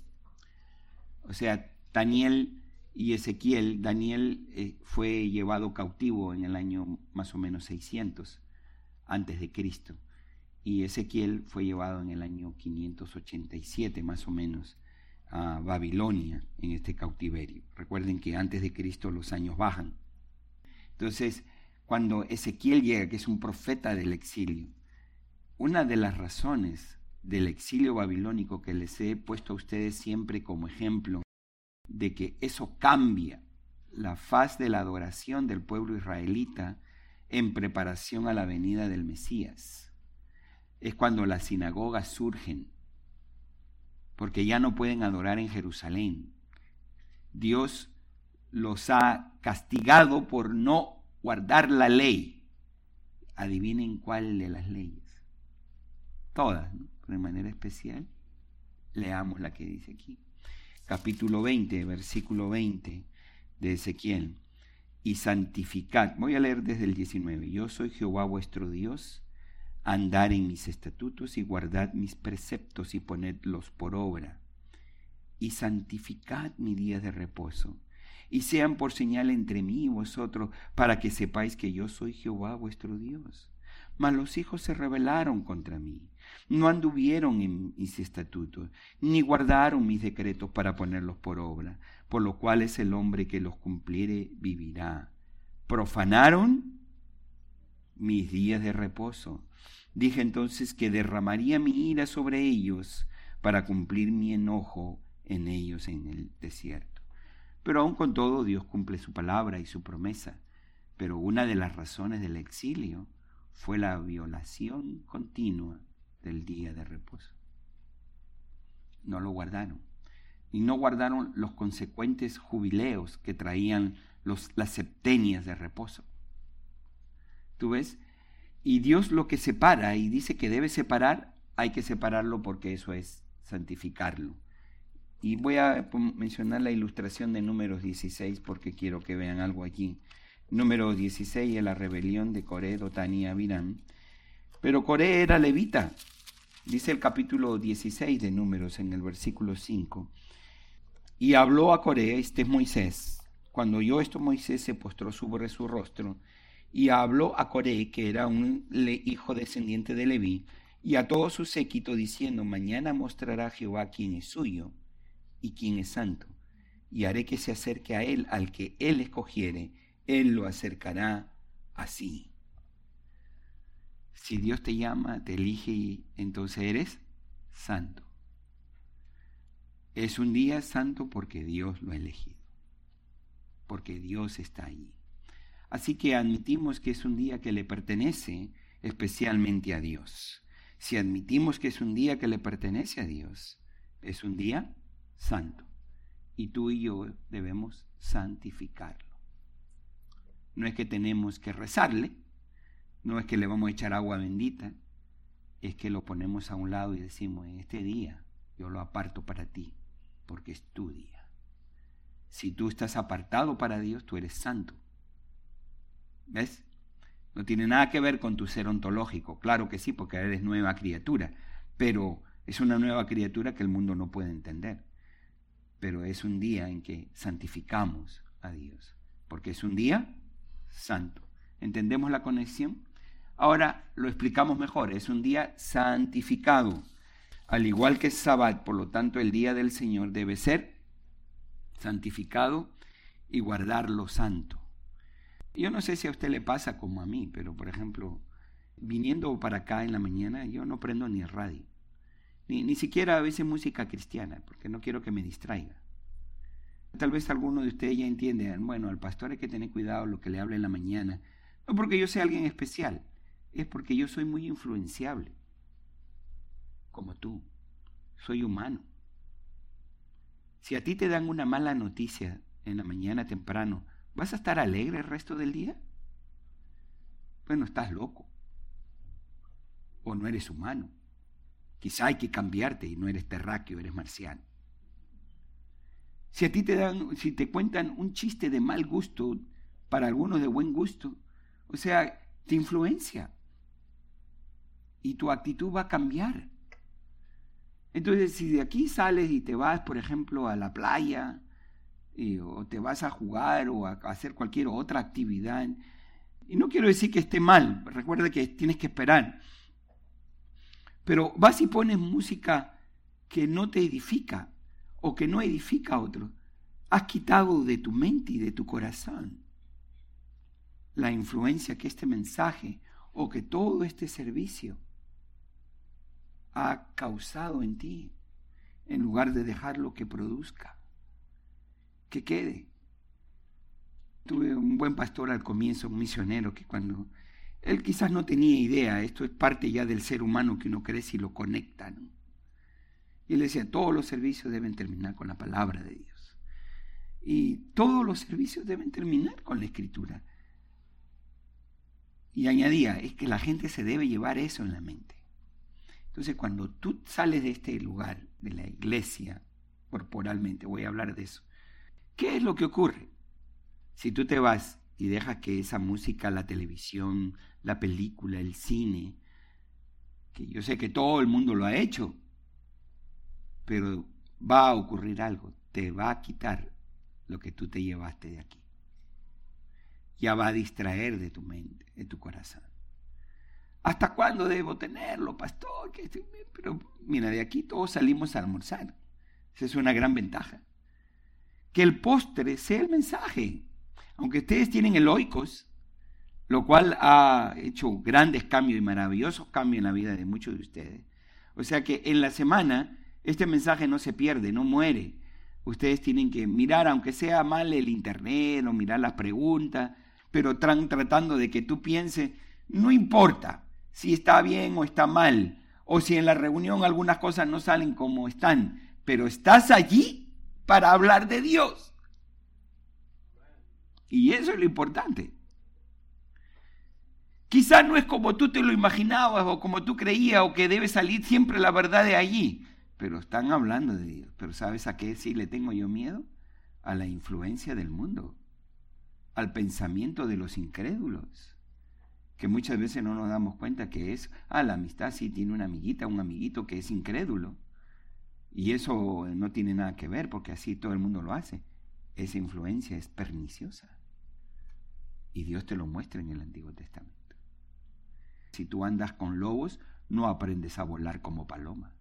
O sea, Daniel y Ezequiel, Daniel eh, fue llevado cautivo en el año más o menos seiscientos antes de Cristo. Y Ezequiel fue llevado en el año quinientos ochenta y siete más o menos a Babilonia en este cautiverio. Recuerden que antes de Cristo los años bajan. Entonces, cuando Ezequiel llega, que es un profeta del exilio, una de las razones del exilio babilónico que les he puesto a ustedes siempre como ejemplo de que eso cambia la faz de la adoración del pueblo israelita en preparación a la venida del Mesías. Es cuando las sinagogas surgen, porque ya no pueden adorar en Jerusalén. Dios los ha castigado por no guardar la ley. Adivinen cuál de las leyes. Todas, ¿no? Pero de manera especial, leamos la que dice aquí. Capítulo veinte, versículo veinte de Ezequiel. Y santificad, voy a leer desde el diecinueve. Yo soy Jehová vuestro Dios, andar en mis estatutos y guardad mis preceptos y ponedlos por obra. Y santificad mi día de reposo, y sean por señal entre mí y vosotros, para que sepáis que yo soy Jehová vuestro Dios. Mas los hijos se rebelaron contra mí, no anduvieron en mis estatutos, ni guardaron mis decretos para ponerlos por obra, por lo cual es el hombre que los cumpliere vivirá. Profanaron mis días de reposo. Dije entonces que derramaría mi ira sobre ellos para cumplir mi enojo en ellos en el desierto. Pero aun con todo Dios cumple su palabra y su promesa. Pero una de las razones del exilio fue la violación continua del día de reposo. No lo guardaron. Y no guardaron los consecuentes jubileos que traían los, las septenias de reposo. ¿Tú ves? Y Dios lo que separa y dice que debe separar, hay que separarlo porque eso es santificarlo. Y voy a mencionar la ilustración de Números dieciséis porque quiero que vean algo aquí. Número dieciséis es la rebelión de Coré, Dotán y Abiram. Pero Coré era levita. Dice el capítulo dieciséis de Números en el versículo cinco. Y habló a Coré, este es Moisés. Cuando oyó esto, Moisés se postró sobre su rostro. Y habló a Coré, que era un hijo descendiente de Leví, y a todo su séquito, diciendo: mañana mostrará Jehová quién es suyo y quién es santo. Y haré que se acerque a él al que él escogiere. Él lo acercará así. Si Dios te llama, te elige, y entonces eres santo. Es un día santo porque Dios lo ha elegido. porque Dios está allí. Así que admitimos que es un día que le pertenece especialmente a Dios. Si admitimos que es un día que le pertenece a Dios, es un día santo. Y tú y yo debemos santificarlo. No es que tenemos que rezarle, no es que le vamos a echar agua bendita, es que lo ponemos a un lado y decimos, en este día yo lo aparto para ti, porque es tu día. Si tú estás apartado para Dios, tú eres santo. ¿Ves? No tiene nada que ver con tu ser ontológico. Claro que sí, porque eres nueva criatura, pero es una nueva criatura que el mundo no puede entender. Pero es un día en que santificamos a Dios, porque es un día santo. ¿Entendemos la conexión? Ahora lo explicamos mejor. Es un día santificado. Al igual que Sabbat, por lo tanto, el día del Señor debe ser santificado y guardarlo santo. Yo no sé si a usted le pasa como a mí, pero por ejemplo, viniendo para acá en la mañana, yo no prendo ni el radio, ni, ni siquiera a veces música cristiana, porque no quiero que me distraiga. Tal vez alguno de ustedes ya entiende, bueno, al pastor hay que tener cuidado lo que le hable en la mañana, no porque yo sea alguien especial, es porque yo soy muy influenciable, como tú, soy humano. Si a ti te dan una mala noticia en la mañana temprano, ¿vas a estar alegre el resto del día? Bueno, estás loco. O no eres humano. Quizá hay que cambiarte y no eres terráqueo, eres marciano. Si a ti te dan, si te cuentan un chiste de mal gusto, para algunos de buen gusto, o sea, te influencia. Y tu actitud va a cambiar. Entonces, si de aquí sales y te vas, por ejemplo, a la playa, y, o te vas a jugar o a, a hacer cualquier otra actividad, y no quiero decir que esté mal, recuerda que tienes que esperar, pero vas y pones música que no te edifica o que no edifica a otro, has quitado de tu mente y de tu corazón la influencia que este mensaje o que todo este servicio ha causado en ti, en lugar de dejarlo que produzca, que quede. Tuve un buen pastor al comienzo, un misionero, que cuando él quizás no tenía idea, esto es parte ya del ser humano que uno crece y lo conecta, ¿no? Y él decía, todos los servicios deben terminar con la palabra de Dios. Y todos los servicios deben terminar con la Escritura. Y añadía, es que la gente se debe llevar eso en la mente. Entonces, cuando tú sales de este lugar, de la iglesia, corporalmente, voy a hablar de eso, ¿qué es lo que ocurre? Si tú te vas y dejas que esa música, la televisión, la película, el cine, que yo sé que todo el mundo lo ha hecho, pero va a ocurrir algo, te va a quitar lo que tú te llevaste de aquí. Ya va a distraer de tu mente, de tu corazón. ¿Hasta cuándo debo tenerlo, pastor? Pero mira, de aquí todos salimos a almorzar. Esa es una gran ventaja. Que el postre sea el mensaje. Aunque ustedes tienen el oikos, lo cual ha hecho grandes cambios y maravillosos cambios en la vida de muchos de ustedes. O sea que en la semana este mensaje no se pierde, no muere. Ustedes tienen que mirar, aunque sea mal el internet o mirar las preguntas, pero tra- tratando de que tú pienses, no importa si está bien o está mal, o si en la reunión algunas cosas no salen como están, pero estás allí para hablar de Dios. Y eso es lo importante. Quizás no es como tú te lo imaginabas o como tú creías o que debe salir siempre la verdad de allí, pero están hablando de Dios. Pero ¿sabes a qué sí le tengo yo miedo? A la influencia del mundo, al pensamiento de los incrédulos, que muchas veces no nos damos cuenta que es, ah, la amistad sí tiene una amiguita, un amiguito que es incrédulo, y eso no tiene nada que ver porque así todo el mundo lo hace. Esa influencia es perniciosa y Dios te lo muestra en el Antiguo Testamento. Si tú andas con lobos, no aprendes a volar como paloma,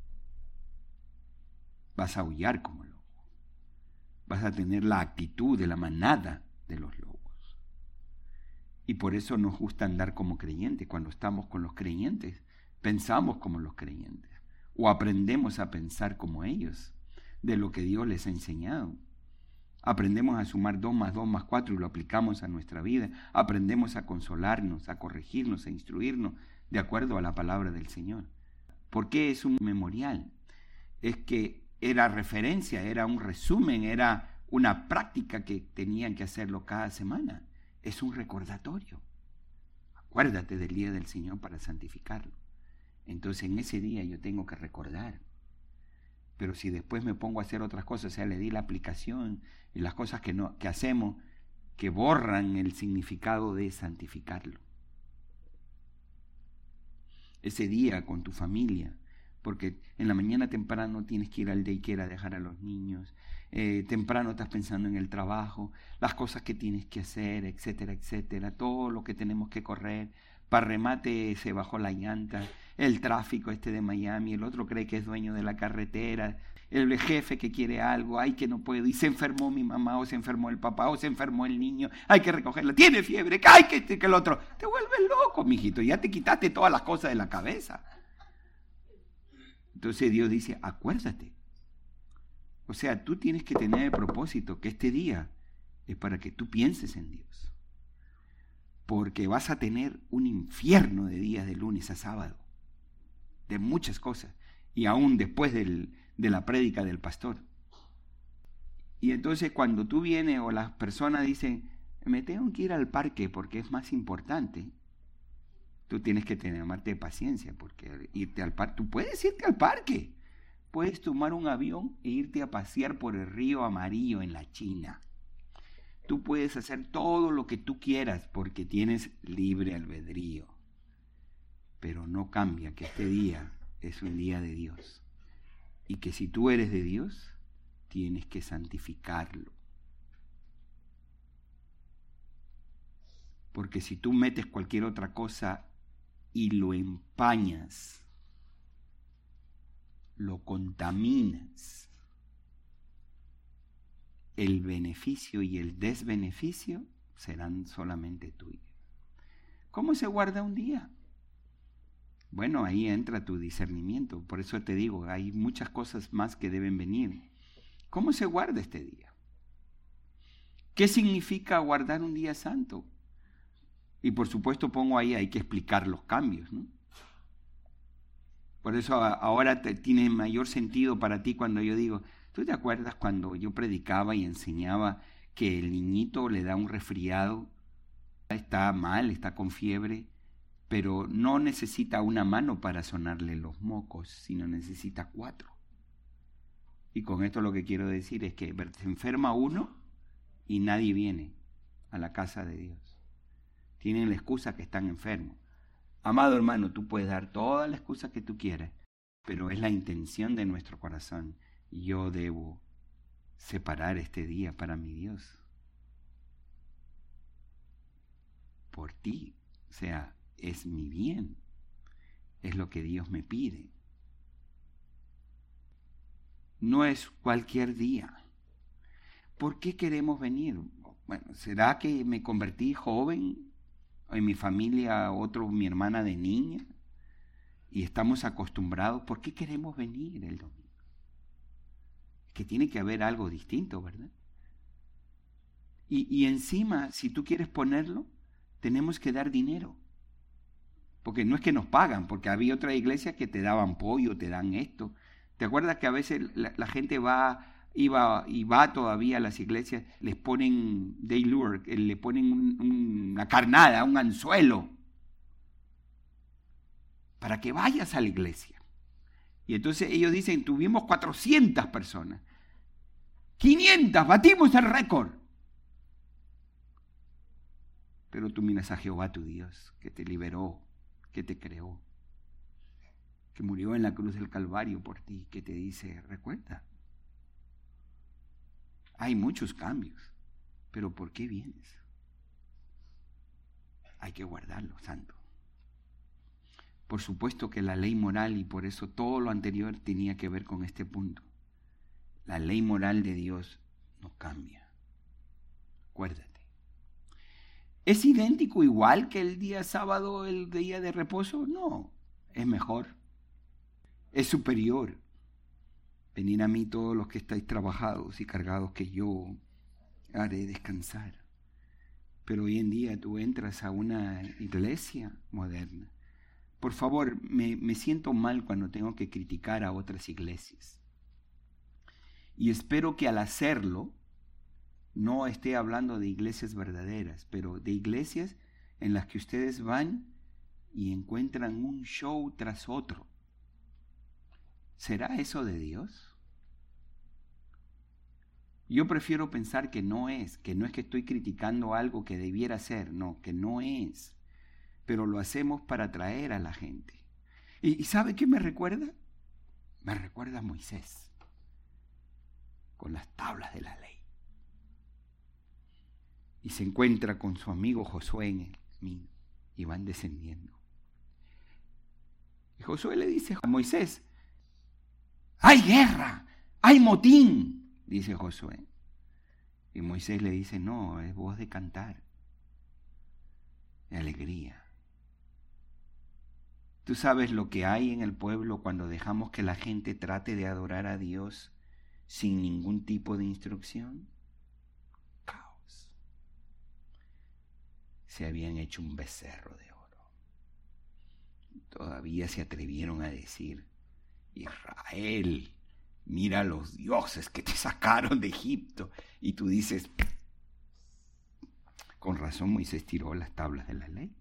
vas a aullar como lobo, vas a tener la actitud de la manada de los lobos. Y por eso nos gusta andar como creyentes. Cuando estamos con los creyentes, pensamos como los creyentes, o aprendemos a pensar como ellos, de lo que Dios les ha enseñado. Aprendemos a sumar dos más dos más cuatro y lo aplicamos a nuestra vida. Aprendemos a consolarnos, a corregirnos, a instruirnos de acuerdo a la palabra del Señor. ¿Por qué es un memorial? Es que era referencia, era un resumen, era una práctica que tenían que hacerlo cada semana. Es un recordatorio. Acuérdate del día del Señor para santificarlo. Entonces en ese día yo tengo que recordar. Pero si después me pongo a hacer otras cosas, o sea, le di la aplicación y las cosas que, no, que hacemos que borran el significado de santificarlo. Ese día con tu familia, porque en la mañana temprano tienes que ir al daycare a dejar a los niños, eh, temprano estás pensando en el trabajo, las cosas que tienes que hacer, etcétera, etcétera, todo lo que tenemos que correr. Para remate se bajó la llanta, el tráfico este de Miami, el otro cree que es dueño de la carretera, el jefe que quiere algo, ay que no puedo, y se enfermó mi mamá, o se enfermó el papá, o se enfermó el niño, hay que recogerla, tiene fiebre, ay que este, que el otro, te vuelves loco, mijito, ya te quitaste todas las cosas de la cabeza. Entonces Dios dice, acuérdate. O sea, tú tienes que tener el propósito que este día es para que tú pienses en Dios. Porque vas a tener un infierno de días de lunes a sábado, de muchas cosas, y aún después del, de la prédica del pastor. Y entonces cuando tú vienes o las personas dicen, me tengo que ir al parque porque es más importante, tú tienes que tener de paciencia, porque irte al parque, tú puedes irte al parque, puedes tomar un avión e irte a pasear por el río Amarillo en la China. Tú puedes hacer todo lo que tú quieras porque tienes libre albedrío. Pero no cambia que este día es un día de Dios. Y que si tú eres de Dios, tienes que santificarlo. Porque si tú metes cualquier otra cosa y lo empañas, lo contaminas, el beneficio y el desbeneficio serán solamente tuyos. ¿Cómo se guarda un día? Bueno, ahí entra tu discernimiento. Por eso te digo, hay muchas cosas más que deben venir. ¿Cómo se guarda este día? ¿Qué significa guardar un día santo? Y por supuesto pongo ahí, hay que explicar los cambios, ¿no? Por eso ahora te, tiene mayor sentido para ti cuando yo digo, ¿tú te acuerdas cuando yo predicaba y enseñaba que el niñito le da un resfriado, está mal, está con fiebre, pero no necesita una mano para sonarle los mocos, sino necesita cuatro? Y con esto lo que quiero decir es que se enferma uno y nadie viene a la casa de Dios. Tienen la excusa que están enfermos. Amado hermano, tú puedes dar toda la excusa que tú quieras, pero es la intención de nuestro corazón. Yo debo separar este día para mi Dios. Por ti, o sea, es mi bien, es lo que Dios me pide. No es cualquier día. ¿Por qué queremos venir? Bueno, ¿será que me convertí joven? En mi familia, otro, mi hermana de niña, y estamos acostumbrados. ¿Por qué queremos venir el domingo? Que tiene que haber algo distinto, ¿verdad? Y, y encima, si tú quieres ponerlo, tenemos que dar dinero. Porque no es que nos pagan, porque había otra iglesia que te daban pollo, te dan esto. ¿Te acuerdas que a veces la, la gente va, iba y va todavía a las iglesias, les ponen day lure, le ponen un, un, una carnada, un anzuelo, para que vayas a la iglesia? Y entonces ellos dicen, tuvimos cuatrocientas personas, quinientas, batimos el récord. Pero tú miras a Jehová tu Dios, que te liberó, que te creó, que murió en la cruz del Calvario por ti, que te dice, recuerda, hay muchos cambios, pero ¿por qué vienes? Hay que guardarlo, santo. Por supuesto que la ley moral, y por eso todo lo anterior tenía que ver con este punto, la ley moral de Dios no cambia. Acuérdate. ¿Es idéntico igual que el día sábado, el día de reposo? No, es mejor, es superior. Venid a mí todos los que estáis trabajados y cargados, que yo haré descansar. Pero hoy en día tú entras a una iglesia moderna. Por favor, me, me siento mal cuando tengo que criticar a otras iglesias. Y espero que al hacerlo, no esté hablando de iglesias verdaderas, pero de iglesias en las que ustedes van y encuentran un show tras otro. ¿Será eso de Dios? Yo prefiero pensar que no es, que no es que estoy criticando algo que debiera ser, no, que no es, pero lo hacemos para atraer a la gente. ¿Y, y sabe qué me recuerda? Me recuerda a Moisés, con las tablas de la ley. Y se encuentra con su amigo Josué en el camino y van descendiendo. Y Josué le dice a Moisés, ¡hay guerra! ¡Hay motín! Dice Josué. Y Moisés le dice, no, es voz de cantar, de alegría. ¿Tú sabes lo que hay en el pueblo cuando dejamos que la gente trate de adorar a Dios sin ningún tipo de instrucción? Caos. Se habían hecho un becerro de oro. Todavía se atrevieron a decir, Israel, mira los dioses que te sacaron de Egipto. Y tú dices, con razón Moisés tiró las tablas de la ley.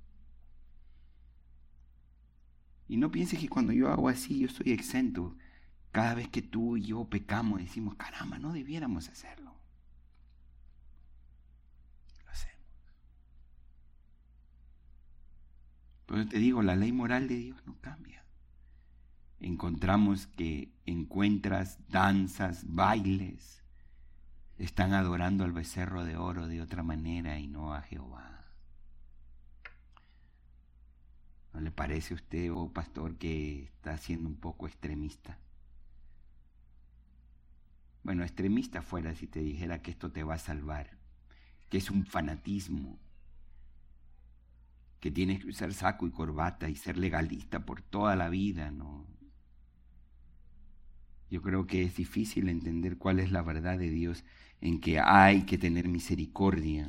Y no pienses que cuando yo hago así, yo estoy exento. Cada vez que tú y yo pecamos, decimos, caramba, no debiéramos hacerlo. Lo hacemos. Pero te digo, la ley moral de Dios no cambia. Encontramos que encuentras danzas, bailes, están adorando al becerro de oro de otra manera y no a Jehová. ¿No le parece a usted, oh pastor, que está siendo un poco extremista? Bueno, extremista fuera si te dijera que esto te va a salvar, que es un fanatismo, que tienes que usar saco y corbata y ser legalista por toda la vida, ¿no? Yo creo que es difícil entender cuál es la verdad de Dios en que hay que tener misericordia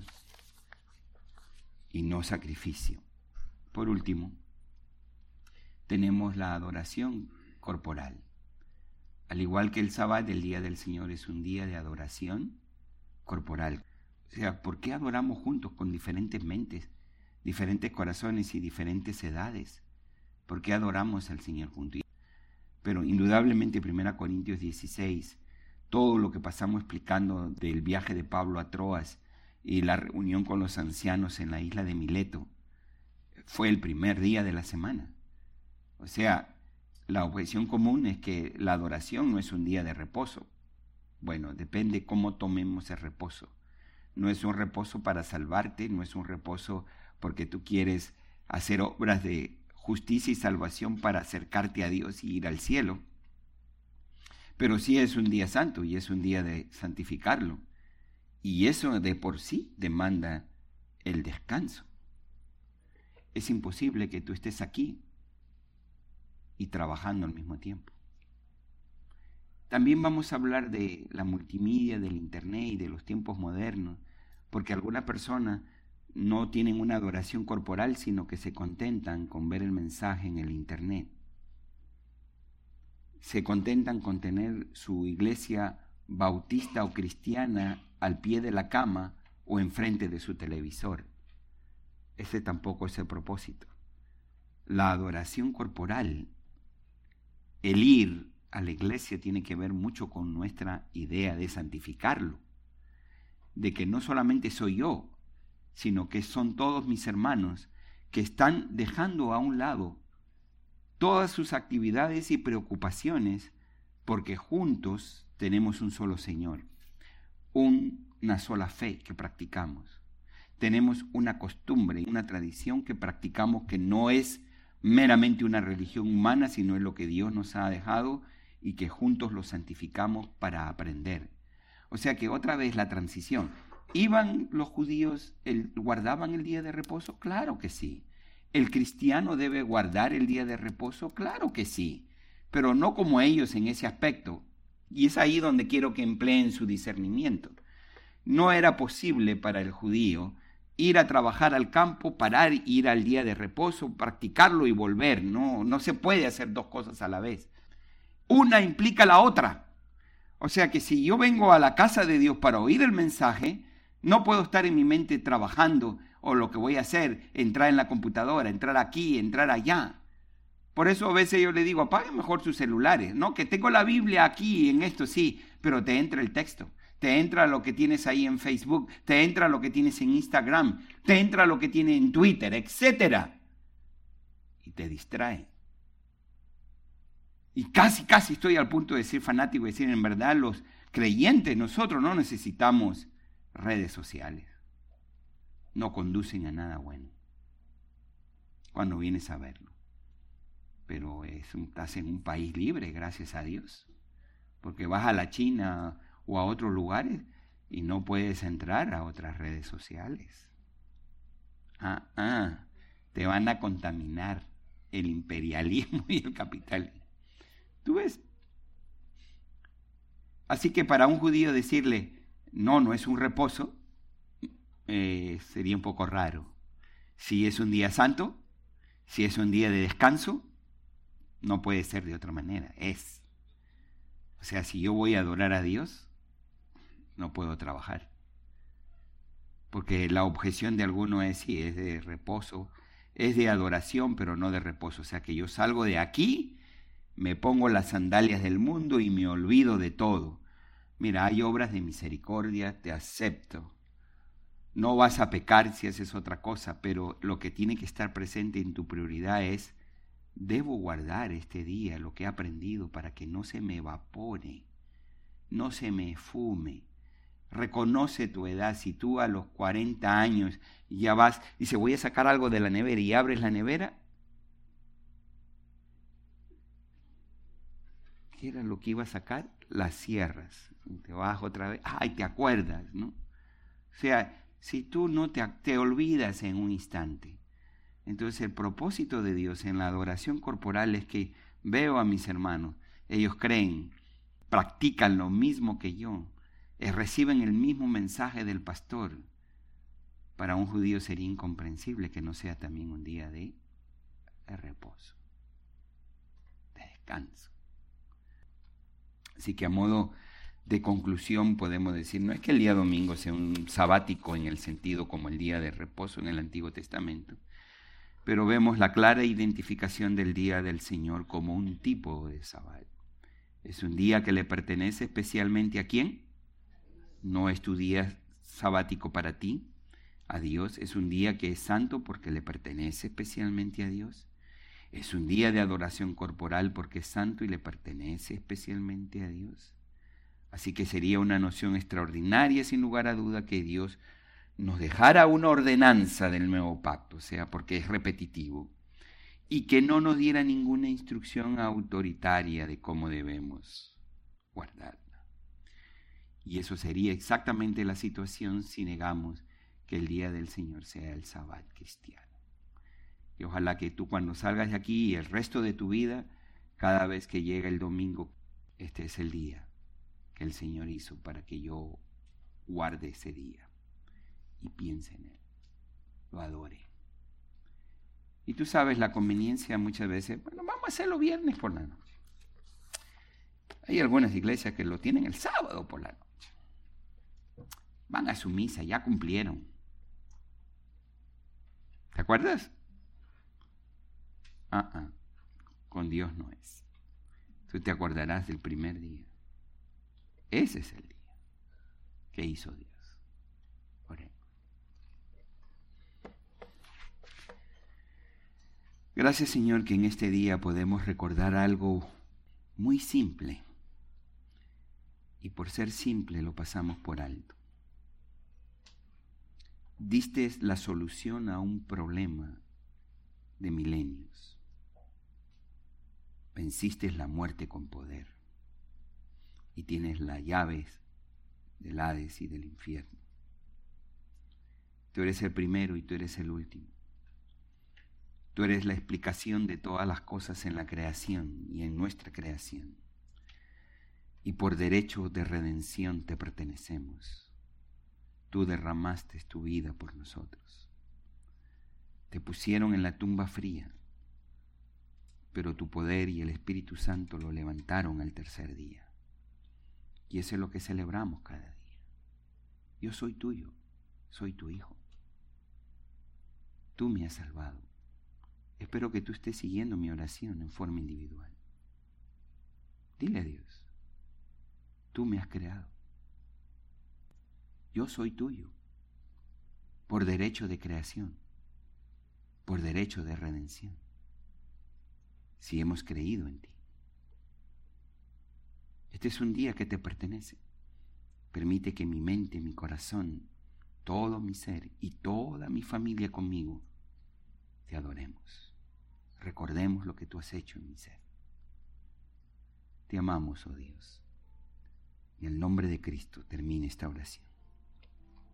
y no sacrificio. Por último, tenemos la adoración corporal. Al igual que el sábado, el día del Señor es un día de adoración corporal. O sea, ¿por qué adoramos juntos con diferentes mentes, diferentes corazones y diferentes edades? ¿Por qué adoramos al Señor juntos? Pero indudablemente primera Corintios dieciséis, todo lo que pasamos explicando del viaje de Pablo a Troas y la reunión con los ancianos en la isla de Mileto, fue el primer día de la semana. O sea, la objeción común es que la adoración no es un día de reposo. Bueno, depende cómo tomemos el reposo. No es un reposo para salvarte, no es un reposo porque tú quieres hacer obras de justicia y salvación para acercarte a Dios y ir al cielo. Pero sí es un día santo y es un día de santificarlo. Y eso de por sí demanda el descanso. Es imposible que tú estés aquí y trabajando al mismo tiempo. También vamos a hablar de la multimedia, del internet y de los tiempos modernos, porque algunas personas no tienen una adoración corporal, sino que se contentan con ver el mensaje en el internet. Se contentan con tener su iglesia bautista o cristiana al pie de la cama o enfrente de su televisor. Ese tampoco es el propósito. La adoración corporal, el ir a la iglesia, tiene que ver mucho con nuestra idea de santificarlo, de que no solamente soy yo, sino que son todos mis hermanos que están dejando a un lado todas sus actividades y preocupaciones, porque juntos tenemos un solo Señor, una sola fe que practicamos. Tenemos una costumbre, una tradición que practicamos que no es meramente una religión humana, sino es lo que Dios nos ha dejado y que juntos lo santificamos para aprender. O sea que otra vez la transición. ¿Iban los judíos, el, guardaban el día de reposo? Claro que sí. ¿El cristiano debe guardar el día de reposo? Claro que sí, pero no como ellos en ese aspecto. Y es ahí donde quiero que empleen su discernimiento. no era posible para el judío ir a trabajar al campo, parar, ir al día de reposo, practicarlo y volver. No, no se puede hacer dos cosas a la vez. Una implica la otra. O sea que si yo vengo a la casa de Dios para oír el mensaje, no puedo estar en mi mente trabajando, o lo que voy a hacer, entrar en la computadora, entrar aquí, entrar allá. Por eso a veces yo le digo, apaguen mejor sus celulares, ¿no? Que tengo la Biblia aquí, en esto sí, pero te entra el texto, te entra lo que tienes ahí en Facebook, te entra lo que tienes en Instagram, te entra lo que tienes en Twitter, etcétera. Y te distrae. Y casi, casi estoy al punto de ser fanático y decir, en verdad, los creyentes, nosotros no necesitamos redes sociales. No conducen a nada bueno. Cuando vienes a verlo. Pero es un, estás en un país libre, gracias a Dios. Porque vas a la China o a otros lugares y no puedes entrar a otras redes sociales. Ah, ah, te van a contaminar el imperialismo y el capitalismo. ¿Tú ves? Así que para un judío decirle, no, no es un reposo, eh, sería un poco raro. Si es un día santo, si es un día de descanso, no puede ser de otra manera, es. O sea, si yo voy a adorar a Dios, no puedo trabajar. Porque la objeción de alguno es, sí, es de reposo, es de adoración, pero no de reposo. O sea, que yo salgo de aquí, me pongo las sandalias del mundo y me olvido de todo. Mira, hay obras de misericordia, te acepto. No vas a pecar si haces otra cosa, pero lo que tiene que estar presente en tu prioridad es, debo guardar este día lo que he aprendido para que no se me evapore, no se me fume. Reconoce tu edad. Si tú a los cuarenta años ya vas, dice, voy a sacar algo de la nevera y abres la nevera, ¿qué era lo que iba a sacar? Las cierras. Te vas otra vez, ay, te acuerdas, ¿no? O sea, si tú no te, te olvidas en un instante. Entonces el propósito de Dios en la adoración corporal es que veo a mis hermanos, ellos creen, practican lo mismo que yo, eh, reciben el mismo mensaje del pastor. Para un judío sería incomprensible que no sea también un día de, de reposo, de descanso. Así que a modo de conclusión podemos decir, no es que el día domingo sea un sabático en el sentido como el día de reposo en el Antiguo Testamento, pero vemos la clara identificación del día del Señor como un tipo de sabbat. Es un día que le pertenece especialmente ¿a quién? No es tu día sabático para ti, a Dios. Es un día que es santo porque le pertenece especialmente a Dios. Es un día de adoración corporal porque es santo y le pertenece especialmente a Dios. Así que sería una noción extraordinaria, sin lugar a duda, que Dios nos dejara una ordenanza del nuevo pacto, o sea, porque es repetitivo, y que no nos diera ninguna instrucción autoritaria de cómo debemos guardarla. Y eso sería exactamente la situación si negamos que el día del Señor sea el Sabbat cristiano. Y ojalá que tú cuando salgas de aquí y el resto de tu vida, cada vez que llega el domingo, este es el día que el Señor hizo para que yo guarde ese día y piense en Él, lo adore. Y tú sabes la conveniencia muchas veces, bueno, vamos a hacerlo viernes por la noche. Hay algunas iglesias que lo tienen el sábado por la noche. Van a su misa, ya cumplieron. ¿Te acuerdas? Ah, ah, con Dios no es. Tú te acordarás del primer día. Ese es el día que hizo Dios. Oremos. Gracias, Señor, que en este día podemos recordar algo muy simple. Y por ser simple lo pasamos por alto. Diste la solución a un problema de milenios. Venciste la muerte con poder y tienes las llaves del Hades y del infierno. Tú eres el primero y tú eres el último. Tú eres la explicación de todas las cosas en la creación y en nuestra creación. Y por derecho de redención te pertenecemos. Tú derramaste tu vida por nosotros. Te pusieron en la tumba fría, pero tu poder y el Espíritu Santo lo levantaron al tercer día. Y eso es lo que celebramos cada día. Yo soy tuyo, soy tu hijo. Tú me has salvado. Espero que tú estés siguiendo mi oración en forma individual. Dile a Dios, tú me has creado. Yo soy tuyo, por derecho de creación, por derecho de redención, si hemos creído en ti. Este es un día que te pertenece. Permite que mi mente, mi corazón, todo mi ser y toda mi familia conmigo te adoremos. Recordemos lo que tú has hecho en mi ser. Te amamos, oh Dios. En el nombre de Cristo termine esta oración.